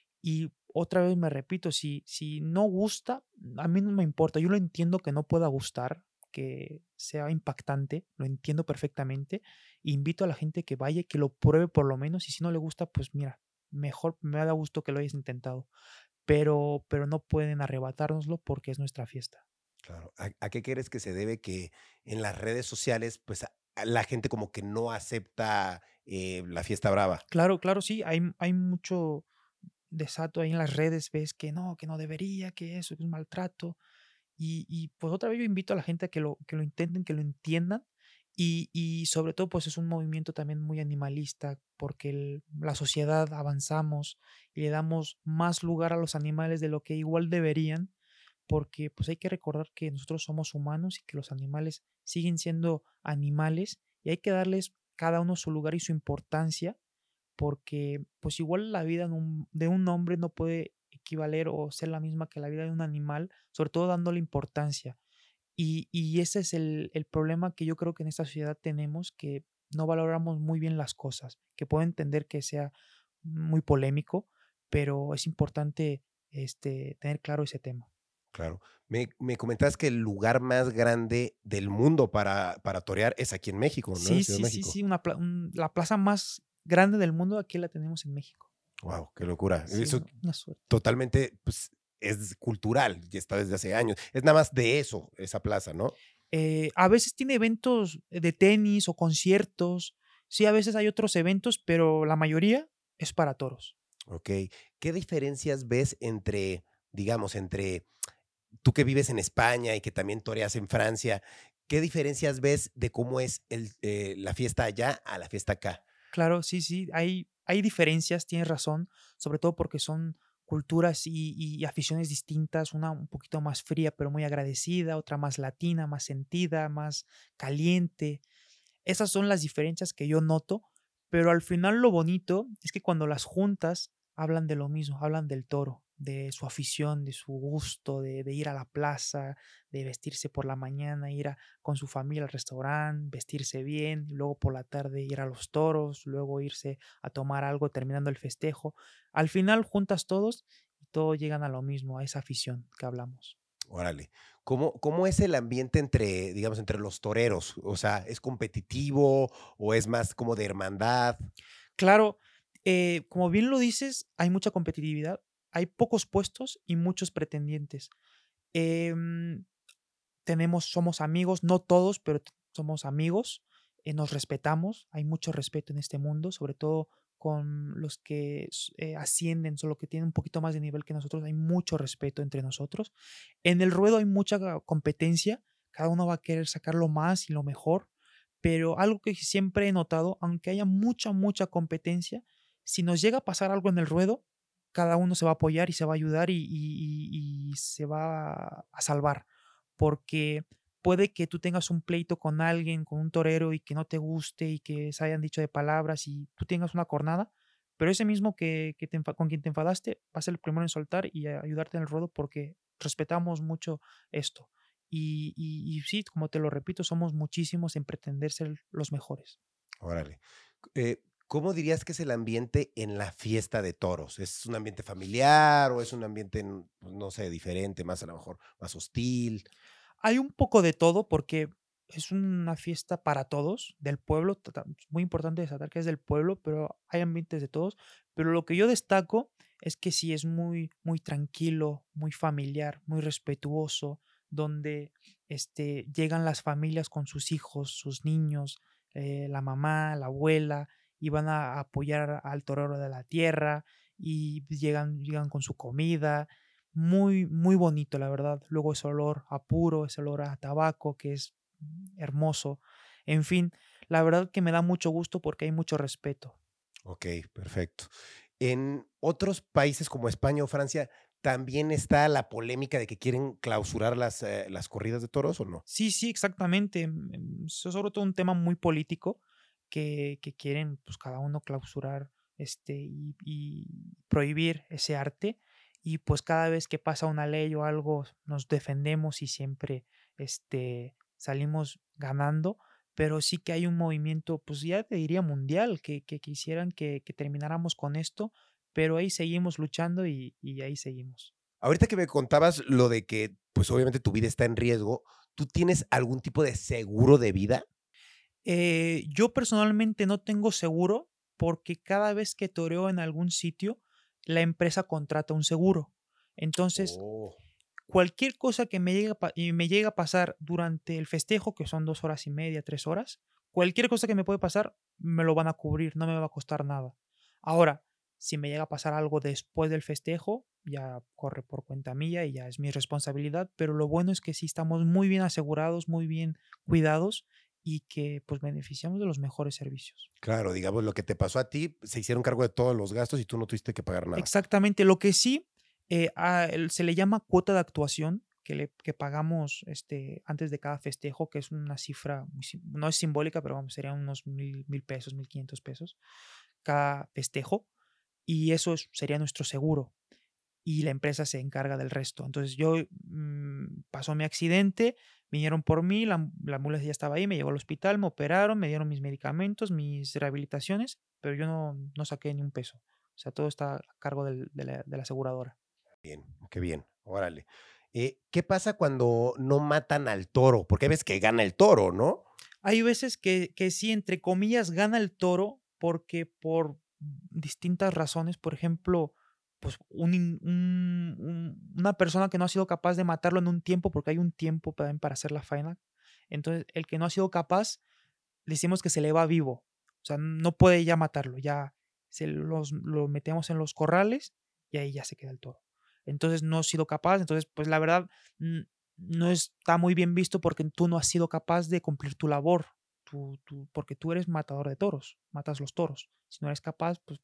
Y otra vez me repito, si, si no gusta, a mí no me importa. Yo lo entiendo que no pueda gustar, que sea impactante, lo entiendo perfectamente. Invito a la gente que vaya y que lo pruebe por lo menos. Y si no le gusta, pues mira, mejor me da gusto que lo hayas intentado. Pero, pero no pueden arrebatárnoslo porque es nuestra fiesta. Claro. ¿A, a qué crees que se debe que en las redes sociales, pues a- a la gente como que no acepta eh, la fiesta brava? Claro, claro, sí, hay, hay mucho desato ahí en las redes, ves que no, que no debería, que eso, que es maltrato. Y, y pues otra vez yo invito a la gente a que lo, que lo intenten, que lo entiendan. Y, y sobre todo pues es un movimiento también muy animalista porque el- la sociedad avanzamos y le damos más lugar a los animales de lo que igual deberían porque pues hay que recordar que nosotros somos humanos y que los animales siguen siendo animales y hay que darles cada uno su lugar y su importancia porque pues igual la vida de un, de un hombre no puede equivaler o ser la misma que la vida de un animal, sobre todo dándole importancia. Y, y ese es el, el problema que yo creo que en esta sociedad tenemos, que no valoramos muy bien las cosas, que puedo entender que sea muy polémico, pero es importante este, tener claro ese tema. Claro. Me, me comentabas que el lugar más grande del mundo para, para torear es aquí en México, ¿no? En la Sí, Ciudad de sí, sí, México. sí, una pla- un- la plaza más grande del mundo aquí la tenemos en México. Wow, qué locura. Sí, Eso una, una suerte. totalmente, pues, es cultural, y está desde hace años. Es nada más de eso, esa plaza, ¿no? Eh, a veces tiene eventos de tenis o conciertos. Sí, a veces hay otros eventos, pero la mayoría es para toros. Ok. ¿Qué diferencias ves entre, digamos, entre tú que vives en España y que también toreas en Francia? ¿Qué diferencias ves de cómo es el, eh, la fiesta allá a la fiesta acá? Claro, sí, sí, hay, hay diferencias, tienes razón, sobre todo porque son culturas y, y aficiones distintas, una un poquito más fría, pero muy agradecida, otra más latina, más sentida, más caliente. Esas son las diferencias que yo noto, pero al final lo bonito es que cuando las juntas hablan de lo mismo, hablan del toro, de su afición, de su gusto, de, de ir a la plaza, de vestirse por la mañana, ir a- con su familia al restaurante, vestirse bien, y luego por la tarde ir a los toros, luego irse a tomar algo terminando el festejo. Al final juntas todos y todos llegan a lo mismo, a esa afición que hablamos. Órale. ¿Cómo, cómo es el ambiente entre, digamos, entre los toreros? O sea, ¿es competitivo o es más como de hermandad? Claro, eh, como bien lo dices, hay mucha competitividad, hay pocos puestos y muchos pretendientes. Em, tenemos, somos amigos, no todos, pero t- somos amigos, eh, nos respetamos, hay mucho respeto en este mundo, sobre todo con los que s- eh, ascienden, solo que tienen un poquito más de nivel que nosotros, hay mucho respeto entre nosotros. En el ruedo hay mucha ga- competencia, cada uno va a querer sacar lo más y lo mejor, pero algo que siempre he notado, aunque haya mucha, mucha competencia, si nos llega a pasar algo en el ruedo, cada uno se va a apoyar y se va a ayudar y, y- y- y se va a salvar porque puede que tú tengas un pleito con alguien, con un torero y que no te guste y que se hayan dicho de palabras y tú tengas una cornada, pero ese mismo que, que te enfa- con quien te enfadaste va a ser el primero en soltar y a ayudarte en el ruedo porque respetamos mucho esto. Y, y, y sí, como te lo repito, somos muchísimos en pretender ser los mejores. Órale. Eh, ¿Cómo dirías que es el ambiente en la fiesta de toros? ¿Es un ambiente familiar o es un ambiente, n- pues, no sé, diferente, más a lo mejor, más hostil? Hay un poco de todo porque es una fiesta para todos, del pueblo, ta- ta- es muy importante destacar que es del pueblo, pero hay ambientes de todos. Pero lo que yo destaco es que sí es muy, muy tranquilo, muy familiar, muy respetuoso, donde este, llegan las familias con sus hijos, sus niños, eh, la mamá, la abuela, y van a apoyar al torero de la tierra, y llegan, llegan con su comida muy, muy bonito, la verdad. Luego ese olor a puro, ese olor a tabaco que es mm, hermoso. En fin, la verdad que me da mucho gusto porque hay mucho respeto. Ok, perfecto. En otros países como España o Francia, ¿también está la polémica de que quieren clausurar las, eh, las corridas de toros o no? Sí, sí, exactamente. mm, mm, Es sobre todo un tema muy político que, que quieren pues cada uno clausurar este y, y prohibir ese arte. Y pues cada vez que pasa una ley o algo nos defendemos y siempre este, salimos ganando. Pero sí que hay un movimiento, pues ya te diría mundial, que, que quisieran que, que termináramos con esto, pero ahí seguimos luchando y, y ahí seguimos. Ahorita que me contabas lo de que, pues obviamente tu vida está en riesgo, ¿tú tienes algún tipo de seguro de vida? Eh, yo personalmente no tengo seguro porque cada vez que toreo en algún sitio, la empresa contrata un seguro. Entonces, Oh, cualquier cosa que me llegue a, pa- y me llegue a pasar durante el festejo, que son dos horas y media, tres horas, cualquier cosa que me puede pasar, me lo van a cubrir, no me va a costar nada. Ahora, si me llega a pasar algo después del festejo, ya corre por cuenta mía y ya es mi responsabilidad, pero lo bueno es que sí estamos muy bien asegurados, muy bien cuidados y que pues beneficiamos de los mejores servicios. claro, digamos, lo que te pasó a ti, se hicieron cargo de todos los gastos y tú no tuviste que pagar nada. Exactamente, lo que sí eh, a el se le llama cuota de actuación, que le que pagamos, este, antes de cada festejo, que es una cifra muy sim no es simbólica, pero vamos, serían unos mil mil pesos, mil quinientos pesos cada festejo, y eso es sería nuestro seguro, y la empresa se encarga del resto. Entonces, yo, mm, pasó mi accidente, vinieron por mí, la la ambulancia ya estaba ahí, me llevó al hospital, me operaron, me dieron mis medicamentos, mis rehabilitaciones, pero yo no no saqué ni un peso. O sea, todo está a cargo del de la de la aseguradora. Bien, qué bien, órale. Eh, ¿qué pasa cuando no matan al toro? Porque ves que gana el toro, ¿no? Hay veces que que sí, entre comillas, gana el toro, porque por distintas razones, por ejemplo, pues, un in un un una persona que no ha sido capaz de matarlo en un tiempo, porque hay un tiempo también para hacer la faena. Entonces, el que no ha sido capaz, le decimos que se le va vivo. O sea, no puede ya matarlo, ya se los lo metemos en los corrales y ahí ya se queda el toro. Entonces, no ha sido capaz, entonces, pues, la verdad, mm, no está muy bien visto porque tú no has sido capaz de cumplir tu labor, tú tú porque tú eres matador de toros, matas los toros. Si no eres capaz, pues,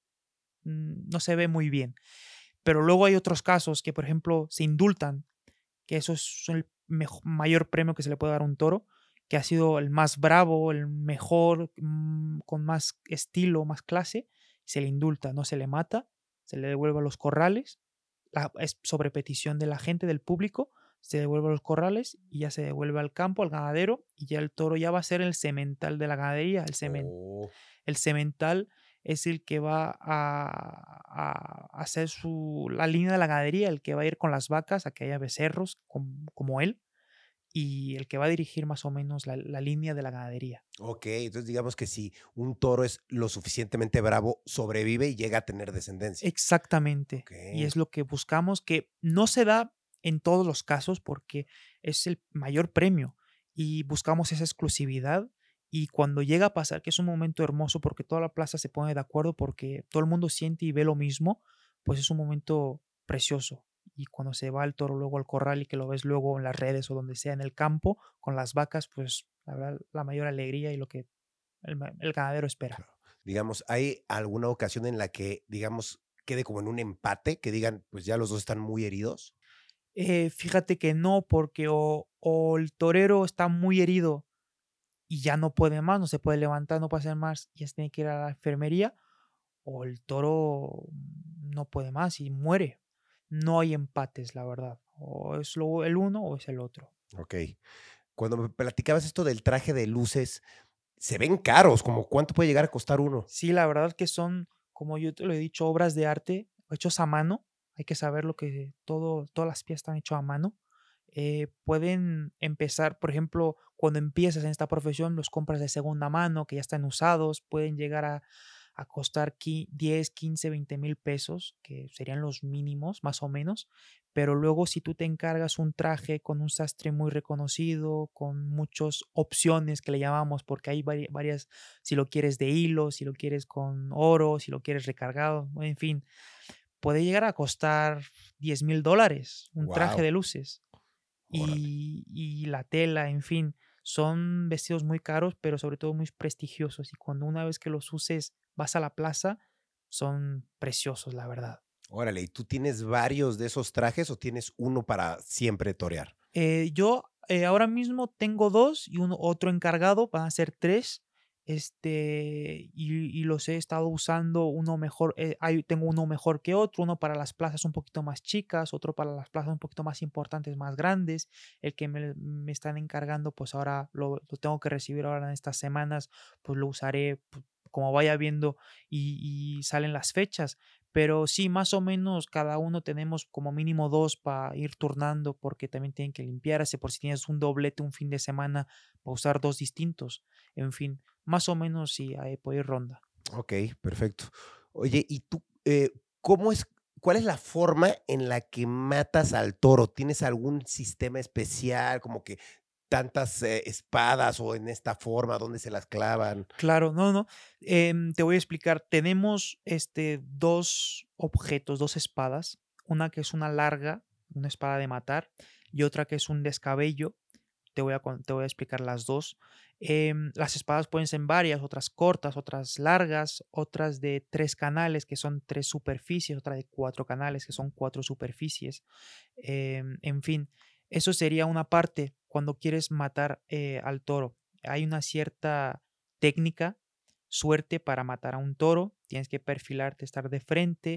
mm, no se ve muy bien. Pero luego hay otros casos que, por ejemplo, se indultan, que eso es el mejo mayor premio que se le puede dar a un toro, que ha sido el más bravo, el mejor, mm, con más estilo, más clase, se le indulta, no se le mata, se le devuelve a los corrales, la es sobre petición de la gente, del público, se devuelve a los corrales y ya se devuelve al campo, al ganadero, y ya el toro ya va a ser el semental de la ganadería, el semen Oh, el semental es el que va a, a hacer su, la línea de la ganadería, el que va a ir con las vacas a que haya becerros com- como él, y el que va a dirigir más o menos la, la línea de la ganadería. Ok, entonces digamos que si un toro es lo suficientemente bravo, sobrevive y llega a tener descendencia. Exactamente. Y Ok, es lo que buscamos, que no se da en todos los casos porque es el mayor premio y buscamos esa exclusividad. Y cuando llega a pasar, que es un momento hermoso porque toda la plaza se pone de acuerdo porque todo el mundo siente y ve lo mismo, pues es un momento precioso. Y cuando se va el toro luego al corral y que lo ves luego en las redes o donde sea en el campo con las vacas, pues la verdad la mayor alegría y lo que el, ma- el ganadero espera. claro. Digamos, ¿hay alguna ocasión en la que, digamos, quede como en un empate, que digan, pues ya los dos están muy heridos? Eh, fíjate que no, porque o, o el torero está muy herido y ya no puede más, no se puede levantar, no puede hacer más y ya se tiene que ir a la enfermería, o el toro no puede más y muere. No hay empates, la verdad. O es lo, el uno o es el otro. Ok. Cuando me platicabas esto del traje de luces, se ven caros, como cuánto puede llegar a costar uno. Sí, la verdad que son, como yo te lo he dicho, obras de arte hechos a mano. Hay que saber lo que todo, todas las piezas están hechas a mano. Eh, pueden empezar, por ejemplo, cuando empiezas en esta profesión, los compras de segunda mano, que ya están usados, pueden llegar a, a costar qui- diez, quince, veinte mil pesos, que serían los mínimos, más o menos. Pero luego, si tú te encargas un traje con un sastre muy reconocido, con muchas opciones que le llamamos, porque hay vari- varias, si lo quieres de hilo, si lo quieres con oro, si lo quieres recargado, en fin, puede llegar a costar diez mil dólares un traje Wow, de luces órale. y, y la tela, en fin, son vestidos muy caros, pero sobre todo muy prestigiosos. Y cuando una vez que los uses vas a la plaza, son preciosos, la verdad. Órale, ¿y tú tienes varios de esos trajes o tienes uno para siempre torear? Eh, yo eh, ahora mismo tengo dos y uno, otro encargado, van a ser tres. Este, y, y los he estado usando uno mejor, eh, hay- tengo uno mejor que otro, uno para las plazas un poquito más chicas, otro para las plazas un poquito más importantes, más grandes. El que me, me están encargando, pues ahora lo, lo tengo que recibir ahora en estas semanas, pues lo usaré pues, como vaya viendo y, y salen las fechas. Pero sí, más o menos cada uno tenemos como mínimo dos para ir turnando porque también tienen que limpiarse por si tienes un doblete un fin de semana para usar dos distintos. En fin, más o menos sí, hay por ir ronda. Ok, perfecto. Oye, ¿y tú, eh, cómo es, cuál es la forma en la que matas al toro? ¿Tienes algún sistema especial, como que tantas eh, espadas o en esta forma, dónde se las clavan? Claro, no, no. em, te voy a explicar. Tenemos este, dos objetos, dos espadas. Una que es una larga, una espada de matar, y otra que es un descabello. Te voy a, con- te voy a explicar las dos. Em, las espadas pueden ser varias, otras cortas, otras largas, otras de tres canales, que son tres superficies, otra de cuatro canales, que son cuatro superficies. Em, en fin, eso sería una parte cuando quieres matar eh, al toro. Hay una cierta técnica, suerte para matar a un toro. Tienes que perfilarte, estar de frente,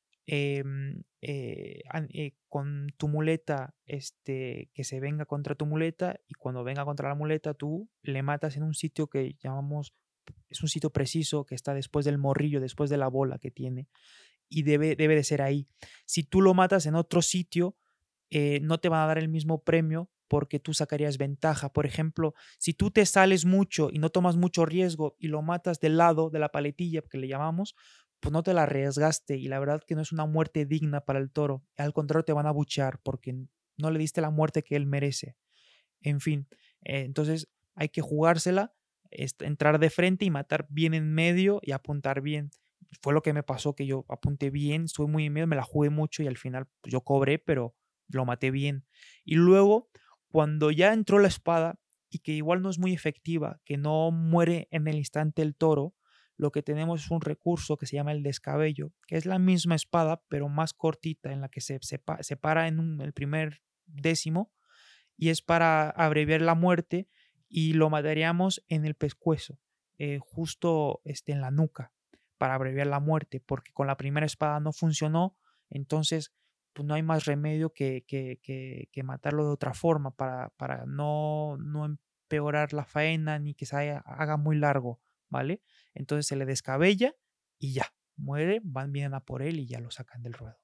em, eh, an- eh, con tu muleta, este, que se venga contra tu muleta y cuando venga contra la muleta tú le matas en un sitio que llamamos, es un sitio preciso que está después del morrillo, después de la bola que tiene y debe, debe de ser ahí. Si tú lo matas en otro sitio, eh, no te van a dar el mismo premio porque tú sacarías ventaja. Por ejemplo, si tú te sales mucho y no tomas mucho riesgo y lo matas del lado de la paletilla, que le llamamos, pues no te la arriesgaste y la verdad que no es una muerte digna para el toro. Al contrario, te van a buchar porque no le diste la muerte que él merece. En fin, eh, entonces hay que jugársela, est- entrar de frente y matar bien en medio y apuntar bien. Fue lo que me pasó, que yo apunté bien, estuve muy en medio, me la jugué mucho y al final pues, yo cobré, pero lo maté bien. Y luego, cuando ya entró la espada y que igual no es muy efectiva, que no muere en el instante el toro, lo que tenemos es un recurso que se llama el descabello, que es la misma espada, pero más cortita, en la que se sepa- separa en un- el primer décimo y es para abreviar la muerte y lo mataríamos en el pescuezo, eh, justo este, en la nuca, para abreviar la muerte, porque con la primera espada no funcionó, entonces pues no hay más remedio que, que, que, que matarlo de otra forma para, para no, no empeorar la faena ni que se haya- haga muy largo, ¿vale? Entonces se le descabella y ya, muere, van bien a por él y ya lo sacan del ruedo.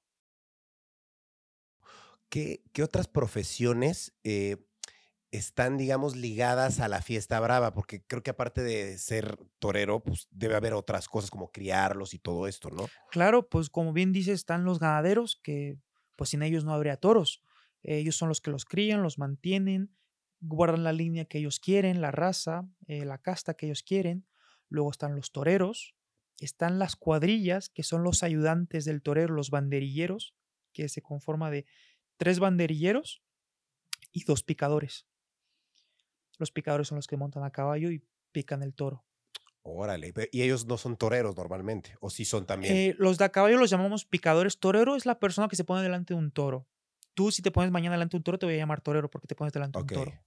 ¿Qué, qué otras profesiones eh, están, digamos, ligadas a la fiesta brava? Porque creo que aparte de ser torero, pues debe haber otras cosas como criarlos y todo esto, ¿no? Claro, pues como bien dices, están los ganaderos, que pues sin ellos no habría toros. Ellos son los que los crían, los mantienen, guardan la línea que ellos quieren, la raza, eh, la casta que ellos quieren. Luego están los toreros, están las cuadrillas, que son los ayudantes del torero, los banderilleros, que se conforma de tres banderilleros y dos picadores. Los picadores son los que montan a caballo y pican el toro. Órale, pe- y ellos no son toreros normalmente, o sí son también. Eh, los de a caballo los llamamos picadores. Torero es la persona que se pone delante de un toro. Tú, si te pones mañana delante de un toro, te voy a llamar torero porque te pones delante de Ok. un toro.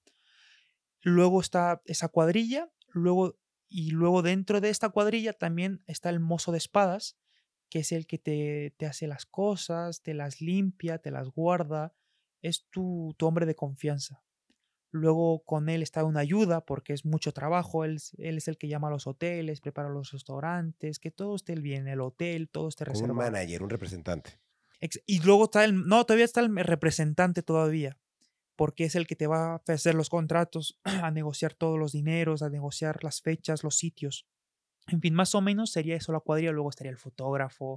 Luego está esa cuadrilla, luego, y luego dentro de esta cuadrilla también está el mozo de espadas, que es el que te, te hace las cosas, te las limpia, te las guarda. Es tu, tu hombre de confianza. Luego con él está una ayuda porque es mucho trabajo. Él, es- él es el que llama a los hoteles, prepara los restaurantes, que todo esté bien, el hotel, todo esté Como un reservado. manager, un representante. Ex- Y luego está el, no, todavía está el representante todavía, porque es el que te va a hacer los contratos, a negociar todos los dineros, a negociar las fechas, los sitios. En fin, más o menos sería eso la cuadrilla. Luego estaría el fotógrafo,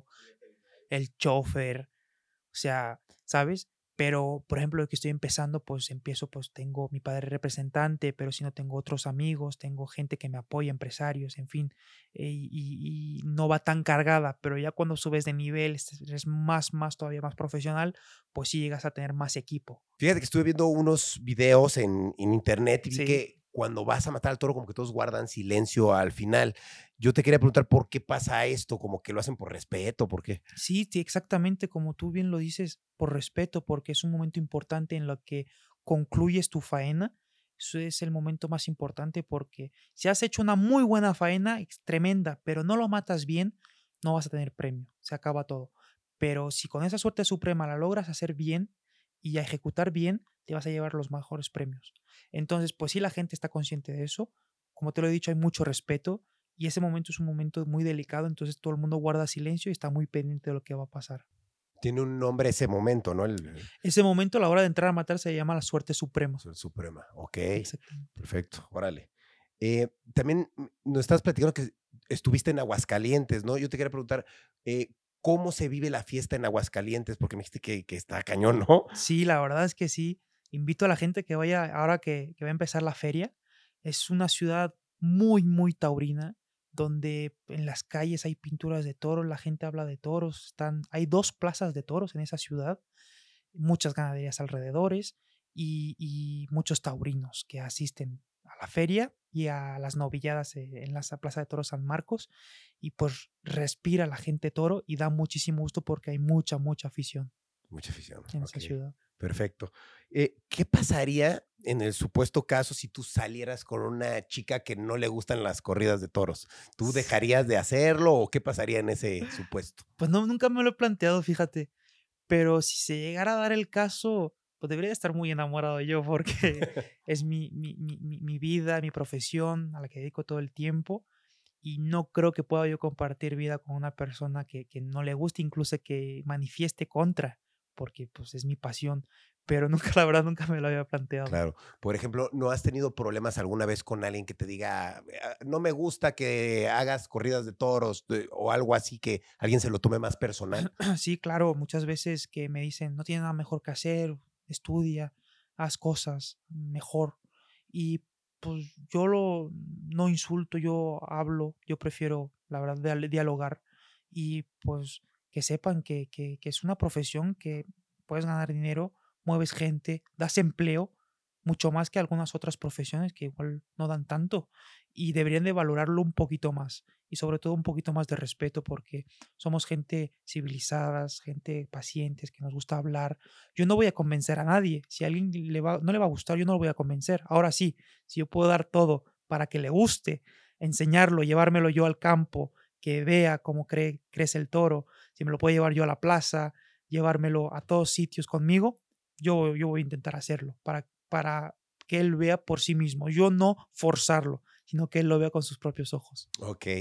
el chofer, o sea, ¿sabes? Pero, por ejemplo, el que estoy empezando, pues empiezo, pues tengo mi padre representante, pero si no tengo otros amigos, tengo gente que me apoya, empresarios, en fin, eh, y, y- y no va tan cargada, pero ya cuando subes de nivel, es- eres más, más, todavía más profesional, pues sí llegas a tener más equipo. Fíjate que estuve viendo unos videos en, en internet y vi Sí. que cuando vas a matar al toro, como que todos guardan silencio al final. Yo te quería preguntar por qué pasa esto, como que lo hacen por respeto, ¿por qué? Sí, sí, exactamente como tú bien lo dices, por respeto, porque es un momento importante en lo que concluyes tu faena. Eso es el momento más importante porque si has hecho una muy buena faena, es tremenda, pero no lo matas bien, no vas a tener premio, se acaba todo. Pero si con esa suerte suprema la logras hacer bien y a ejecutar bien, te vas a llevar los mejores premios. Entonces, pues sí, la gente está consciente de eso. Como te lo he dicho, hay mucho respeto y ese momento es un momento muy delicado, entonces todo el mundo guarda silencio y está muy pendiente de lo que va a pasar. Tiene un nombre ese momento, ¿no? El, Ese momento, a la hora de entrar a matar, se llama la suerte suprema. el Suprema. Ok, Exactamente. perfecto, órale. Eh, también mm, nos estás platicando que estuviste en Aguascalientes, ¿no? Yo te quería preguntar, eh, ¿cómo se vive la fiesta en Aguascalientes? Porque me dijiste que, que está cañón, ¿no? Sí, la verdad es que sí. Invito a la gente que vaya, ahora que, que va a empezar la feria. Es una ciudad muy, muy taurina, donde en las calles hay pinturas de toros, la gente habla de toros. Están, hay dos plazas de toros en esa ciudad, muchas ganaderías alrededores y, y muchos taurinos que asisten a la feria y a las novilladas eh, en la sa- Plaza de Toros San Marcos. Y pues respira la gente toro y da muchísimo gusto porque hay mucha, mucha afición Mucha afición. en Ok, esa ciudad. perfecto. Eh, ¿qué pasaría en el supuesto caso si tú salieras con una chica que no le gustan las corridas de toros? ¿Tú dejarías de hacerlo o qué pasaría en ese supuesto? Pues no, nunca me lo he planteado, fíjate. Pero si se llegara a dar el caso, pues debería estar muy enamorado yo porque es mi, mi, mi, mi mi vida, mi profesión a la que dedico todo el tiempo. Y no creo que pueda yo compartir vida con una persona que, que no le guste, incluso que manifieste contra, porque pues es mi pasión. Pero nunca, la verdad, nunca me lo había planteado. Claro. Por ejemplo, ¿no has tenido problemas alguna vez con alguien que te diga, "Ah, no me gusta que hagas corridas de toros de- o algo así que alguien se lo tome más personal"? Sí, claro, muchas veces que me dicen, no tienes nada mejor que hacer, estudia, haz cosas mejor. Y pues yo lo no insulto, yo hablo, yo prefiero, la verdad, dial- dialogar y pues que sepan que, que, que es una profesión que puedes ganar dinero, mueves gente, das empleo, mucho más que algunas otras profesiones que igual no dan tanto y deberían de valorarlo un poquito más y sobre todo un poquito más de respeto porque somos gente civilizadas, gente pacientes, que nos gusta hablar. Yo no voy a convencer a nadie. Si a alguien le va, no le va a gustar, yo no lo voy a convencer. Ahora sí, si yo puedo dar todo para que le guste, enseñarlo, llevármelo yo al campo, que vea cómo cre- crece el toro, si me lo puedo llevar yo a la plaza, llevármelo a todos sitios conmigo, yo, yo voy a intentar hacerlo para, para que él vea por sí mismo. Yo no forzarlo, sino que él lo vea con sus propios ojos. Ok.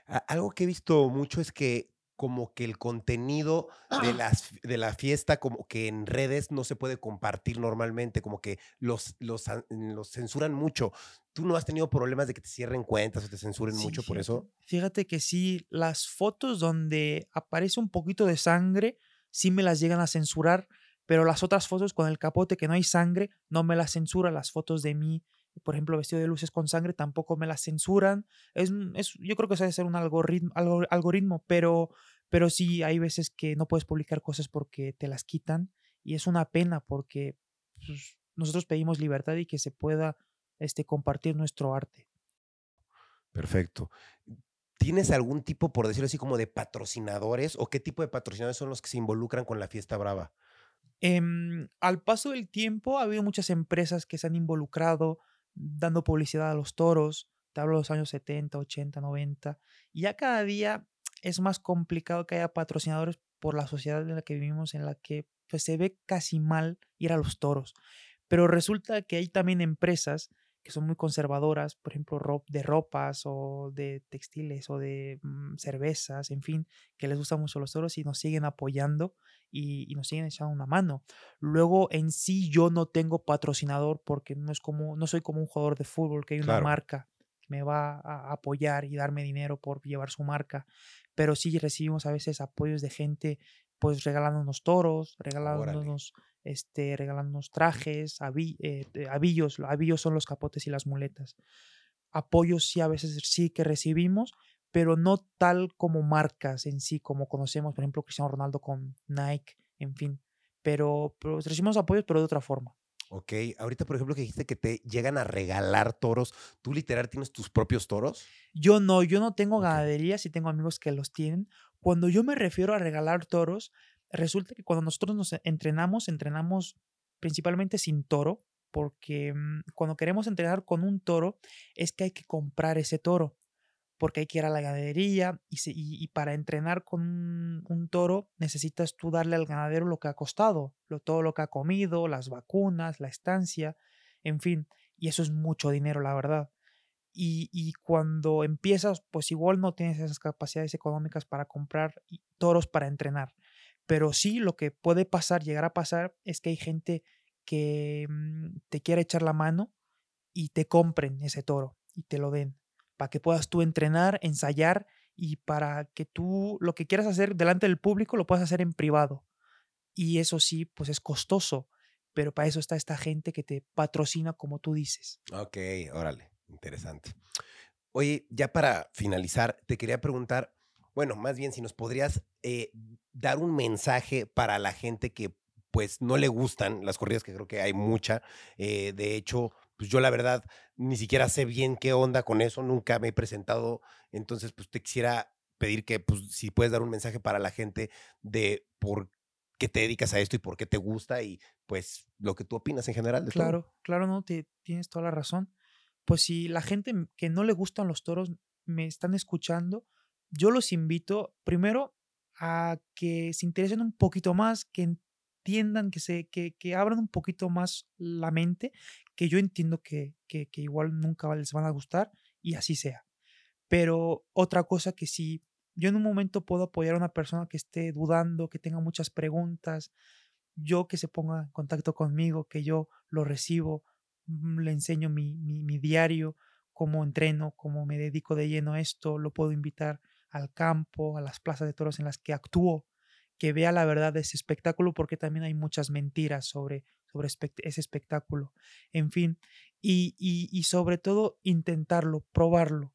A- algo que he visto mucho es que como que el contenido de las f- de la fiesta como que en redes no se puede compartir normalmente, como que los, los, an- los censuran mucho. ¿Tú no has tenido problemas de que te cierren cuentas o te censuren Sí, mucho por fíjate, eso? fíjate que sí, las fotos donde aparece un poquito de sangre, sí me las llegan a censurar, pero las otras fotos con el capote que no hay sangre, no me las censura. Las fotos de mí, por ejemplo, vestido de luces con sangre, tampoco me las censuran. Es, un- es, yo creo que eso debe ser un algoritmo, algo- algoritmo, pero, pero sí hay veces que no puedes publicar cosas porque te las quitan y es una pena porque pues, nosotros pedimos libertad y que se pueda este, compartir nuestro arte. Perfecto. ¿Tienes algún tipo, por decirlo así, como de patrocinadores o qué tipo de patrocinadores son los que se involucran con la Fiesta Brava? Em, al paso del tiempo ha habido muchas empresas que se han involucrado dando publicidad a los toros. Te hablo de los años setenta, ochenta, noventa. Y ya cada día es más complicado que haya patrocinadores por la sociedad en la que vivimos, en la que pues, se ve casi mal ir a los toros. Pero resulta que hay también empresas que son muy conservadoras, por ejemplo, ro- de ropas o de textiles o de mm, cervezas, en fin, que les gustan mucho los toros y nos siguen apoyando y, y nos siguen echando una mano. Luego, en sí, yo no tengo patrocinador porque no es como, no soy como un jugador de fútbol, que hay una Claro, marca que me va a apoyar y darme dinero por llevar su marca, pero sí recibimos a veces apoyos de gente, pues regalándonos toros, órale. regalándonos este, regalándonos trajes, habi- eh, eh, habillos, lo- habillos son los capotes y las muletas. Apoyos sí a veces sí que recibimos, pero no tal como marcas en sí, como conocemos, por ejemplo, Cristiano Ronaldo con Nike, en fin. Pero, pero recibimos apoyos, pero de otra forma. Ok, ahorita por ejemplo que dijiste que te llegan a regalar toros, ¿tú literal tienes tus propios toros? Yo no, yo no tengo Ok, ganaderías y tengo amigos que los tienen. Cuando yo me refiero a regalar toros, resulta que cuando nosotros nos entrenamos, entrenamos principalmente sin toro, porque mm, cuando queremos entrenar con un toro es que hay que comprar ese toro, porque hay que ir a la ganadería y, se- y- y para entrenar con un, un toro necesitas tú darle al ganadero lo que ha costado, lo, todo lo que ha comido, las vacunas, la estancia, en fin, y eso es mucho dinero, la verdad. Y, y cuando empiezas, pues igual no tienes esas capacidades económicas para comprar y- toros para entrenar. Pero sí, lo que puede pasar, llegar a pasar, es que hay gente que mm, te quiere echar la mano y te compren ese toro y te lo den para que puedas tú entrenar, ensayar y para que tú lo que quieras hacer delante del público lo puedas hacer en privado. Y eso sí, pues es costoso, pero para eso está esta gente que te patrocina como tú dices. ok, órale, interesante. Oye, ya para finalizar, te quería preguntar, bueno, más bien si nos podrías eh, dar un mensaje para la gente que pues no le gustan las corridas, que creo que hay mucha. Eh, de hecho, pues yo la verdad ni siquiera sé bien qué onda con eso, nunca me he presentado, entonces pues te quisiera pedir que pues si puedes dar un mensaje para la gente de por qué te dedicas a esto y por qué te gusta y pues lo que tú opinas en general de todo. Claro, claro, no, te, tienes toda la razón. Pues si la gente m- que no le gustan los toros me están escuchando, yo los invito primero a que se interesen un poquito más, que entiendan, que se, que, que abran un poquito más la mente, que yo entiendo que, que, que igual nunca les van a gustar y así sea. Pero otra cosa que si yo en un momento puedo apoyar a una persona que esté dudando, que tenga muchas preguntas, yo que se ponga en contacto conmigo, que yo lo recibo, mm, le enseño mi, mi, mi diario, cómo entreno, cómo me dedico de lleno a esto, lo puedo invitar al campo, a las plazas de toros en las que actúo, que vea la verdad de ese espectáculo, porque también hay muchas mentiras sobre, sobre espect- ese espectáculo. En fin, y, y, y sobre todo intentarlo, probarlo,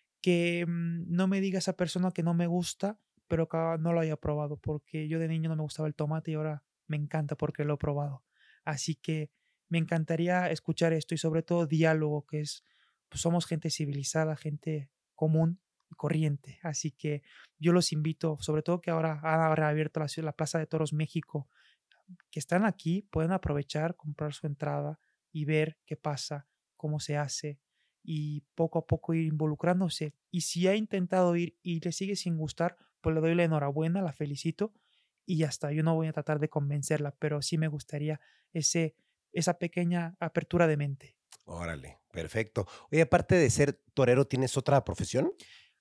que mm, no me diga esa persona que no me gusta, pero que ah, no lo haya probado, porque yo de niño no me gustaba el tomate y ahora me encanta porque lo he probado. Así que me encantaría escuchar esto y sobre todo diálogo, que es, pues somos gente civilizada, gente común y corriente. Así que yo los invito, sobre todo que ahora ha reabierto la, ciudad- la Plaza de Toros México, que están aquí, pueden aprovechar, comprar su entrada y ver qué pasa, cómo se hace y poco a poco ir involucrándose. Y si ha intentado ir y le sigue sin gustar, pues le doy la enhorabuena, la felicito y ya está. Yo no voy a tratar de convencerla, pero sí me gustaría ese, esa pequeña apertura de mente. Órale, perfecto. Oye, aparte de ser torero, ¿tienes otra profesión?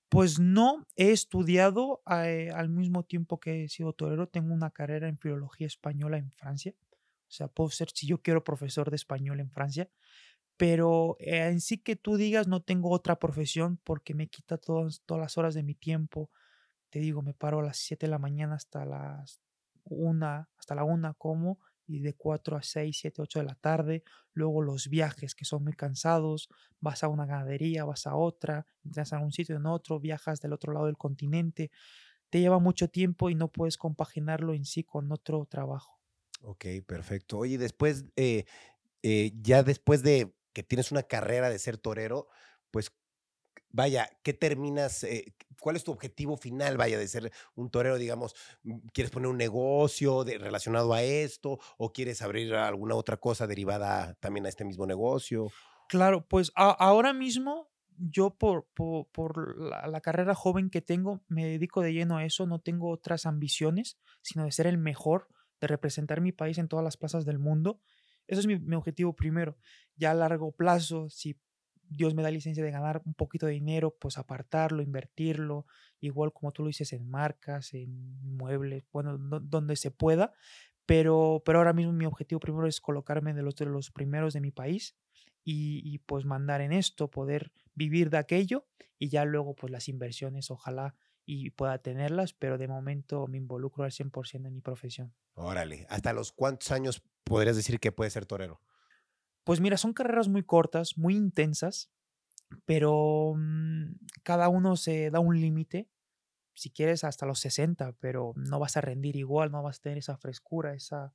Pues no, he estudiado eh, al mismo tiempo que he sido torero. Tengo una carrera en filología española en Francia. O sea, puedo ser, si yo quiero, profesor de español en Francia. Pero eh, en sí que tú digas, no tengo otra profesión porque me quita todas, todas las horas de mi tiempo. Te digo, me paro a las siete de la mañana hasta las una, hasta la una como, y de cuatro a seis, siete, ocho de la tarde. Luego los viajes que son muy cansados. Vas a una ganadería, vas a otra, entras a un sitio en otro, viajas del otro lado del continente. Te lleva mucho tiempo y no puedes compaginarlo en sí con otro trabajo. Ok, perfecto. Oye, después, eh, eh, ya después de que tienes una carrera de ser torero, pues vaya, ¿qué terminas? Eh, ¿cuál es tu objetivo final, vaya, de ser un torero? Digamos, mm, ¿quieres poner un negocio de- relacionado a esto o quieres abrir alguna otra cosa derivada también a este mismo negocio? Claro, pues a- ahora mismo yo por, por, por la, la carrera joven que tengo me dedico de lleno a eso, no tengo otras ambiciones, sino de ser el mejor, de representar mi país en todas las plazas del mundo. Eso es mi, mi objetivo primero. Ya a largo plazo, si Dios me da licencia de ganar un poquito de dinero, pues apartarlo, invertirlo, igual como tú lo dices, en marcas, en muebles, bueno, do- donde se pueda. Pero, pero ahora mismo mi objetivo primero es colocarme de los, de los primeros de mi país y, y, pues mandar en esto, poder vivir de aquello y ya luego pues las inversiones ojalá y pueda tenerlas, pero de momento me involucro al cien por ciento en mi profesión. Órale, ¿hasta los cuántos años podrías decir que puedes ser torero? Pues mira, son carreras muy cortas, muy intensas, pero mm, cada uno se da un límite, si quieres hasta los sesenta, pero no vas a rendir igual, no vas a tener esa frescura, esa,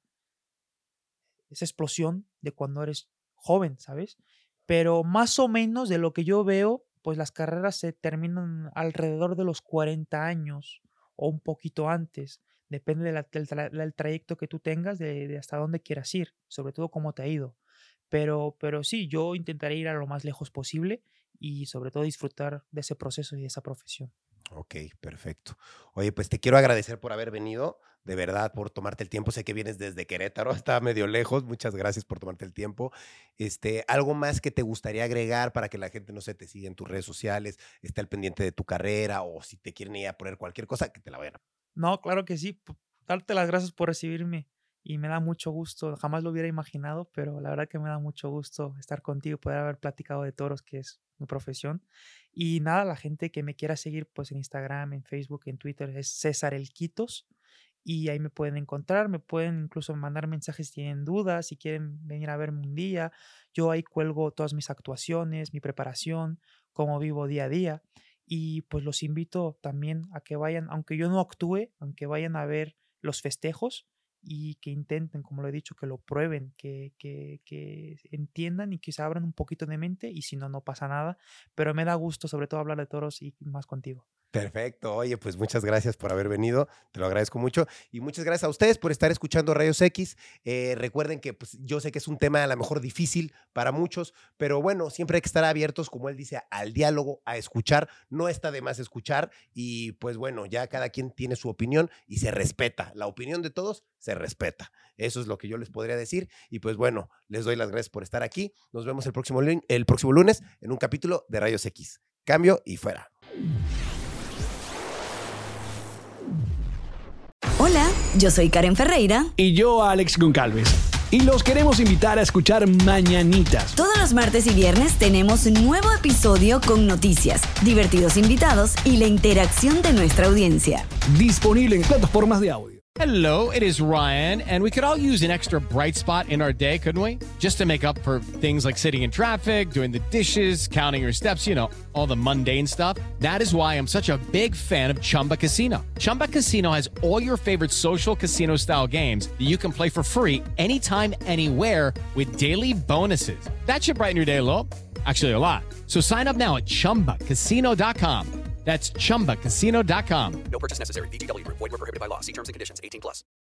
esa explosión de cuando eres joven, ¿sabes? Pero más o menos de lo que yo veo, pues las carreras se terminan alrededor de los cuarenta años o un poquito antes. Depende de la- del, tra- del trayecto que tú tengas, de, de hasta dónde quieras ir, sobre todo cómo te ha ido. Pero, pero sí, yo intentaré ir a lo más lejos posible y sobre todo disfrutar de ese proceso y de esa profesión. Ok, perfecto. Oye, pues te quiero agradecer por haber venido, de verdad, por tomarte el tiempo. Sé que vienes desde Querétaro, está medio lejos. Muchas gracias por tomarte el tiempo. Este, ¿algo más que te gustaría agregar para que la gente, no sé, te siga en tus redes sociales, esté al pendiente de tu carrera o si te quieren ir a poner cualquier cosa, que te la vayan a... No, claro que sí. p- Darte las gracias por recibirme y me da mucho gusto. Jamás lo hubiera imaginado, pero la verdad que me da mucho gusto estar contigo, poder haber platicado de toros, que es mi profesión. Y nada, la gente que me quiera seguir, pues en Instagram, en Facebook, en Twitter, es César El Quitos. Y ahí me pueden encontrar, me pueden incluso mandar mensajes si tienen dudas, si quieren venir a verme un día. Yo ahí cuelgo todas mis actuaciones, mi preparación, cómo vivo día a día. Y pues los invito también a que vayan, aunque yo no actúe, aunque vayan a ver los festejos y que intenten, como lo he dicho, que lo prueben, que, que, que entiendan y que se abran un poquito de mente y si no, no pasa nada. Pero me da gusto sobre todo hablar de toros y más contigo. Perfecto. Oye, pues muchas gracias por haber venido. Te lo agradezco mucho. Y muchas gracias a ustedes por estar escuchando Rayos X. Eh, recuerden que pues, yo sé que es un tema a lo mejor difícil para muchos, pero bueno, siempre hay que estar abiertos, como él dice, al diálogo, a escuchar. No está de más escuchar. Y pues bueno, ya cada quien tiene su opinión y se respeta. La opinión de todos se respeta. Eso es lo que yo les podría decir. Y pues bueno, les doy las gracias por estar aquí. Nos vemos el próximo, el próximo lunes en un capítulo de Rayos X. Cambio y fuera. Hola, yo soy Karen Ferreira. Y yo, Alex Goncalves. Y los queremos invitar a escuchar Mañanitas. Todos los martes y viernes tenemos un nuevo episodio con noticias, divertidos invitados y la interacción de nuestra audiencia. Disponible en plataformas de audio. Hello, it is Ryan, and we could all use an extra bright spot in our day, couldn't we? Just to make up for things like sitting in traffic, doing the dishes, counting your steps, you know, all the mundane stuff. That is why I'm such a big fan of Chumba Casino. Chumba Casino has all your favorite social casino style games that you can play for free anytime, anywhere with daily bonuses. That should brighten your day a little. Actually, a lot. So sign up now at chumba casino dot com. That's chumba casino dot com. No purchase necessary. V G W Group. Void where prohibited by law. See terms and conditions. eighteen plus.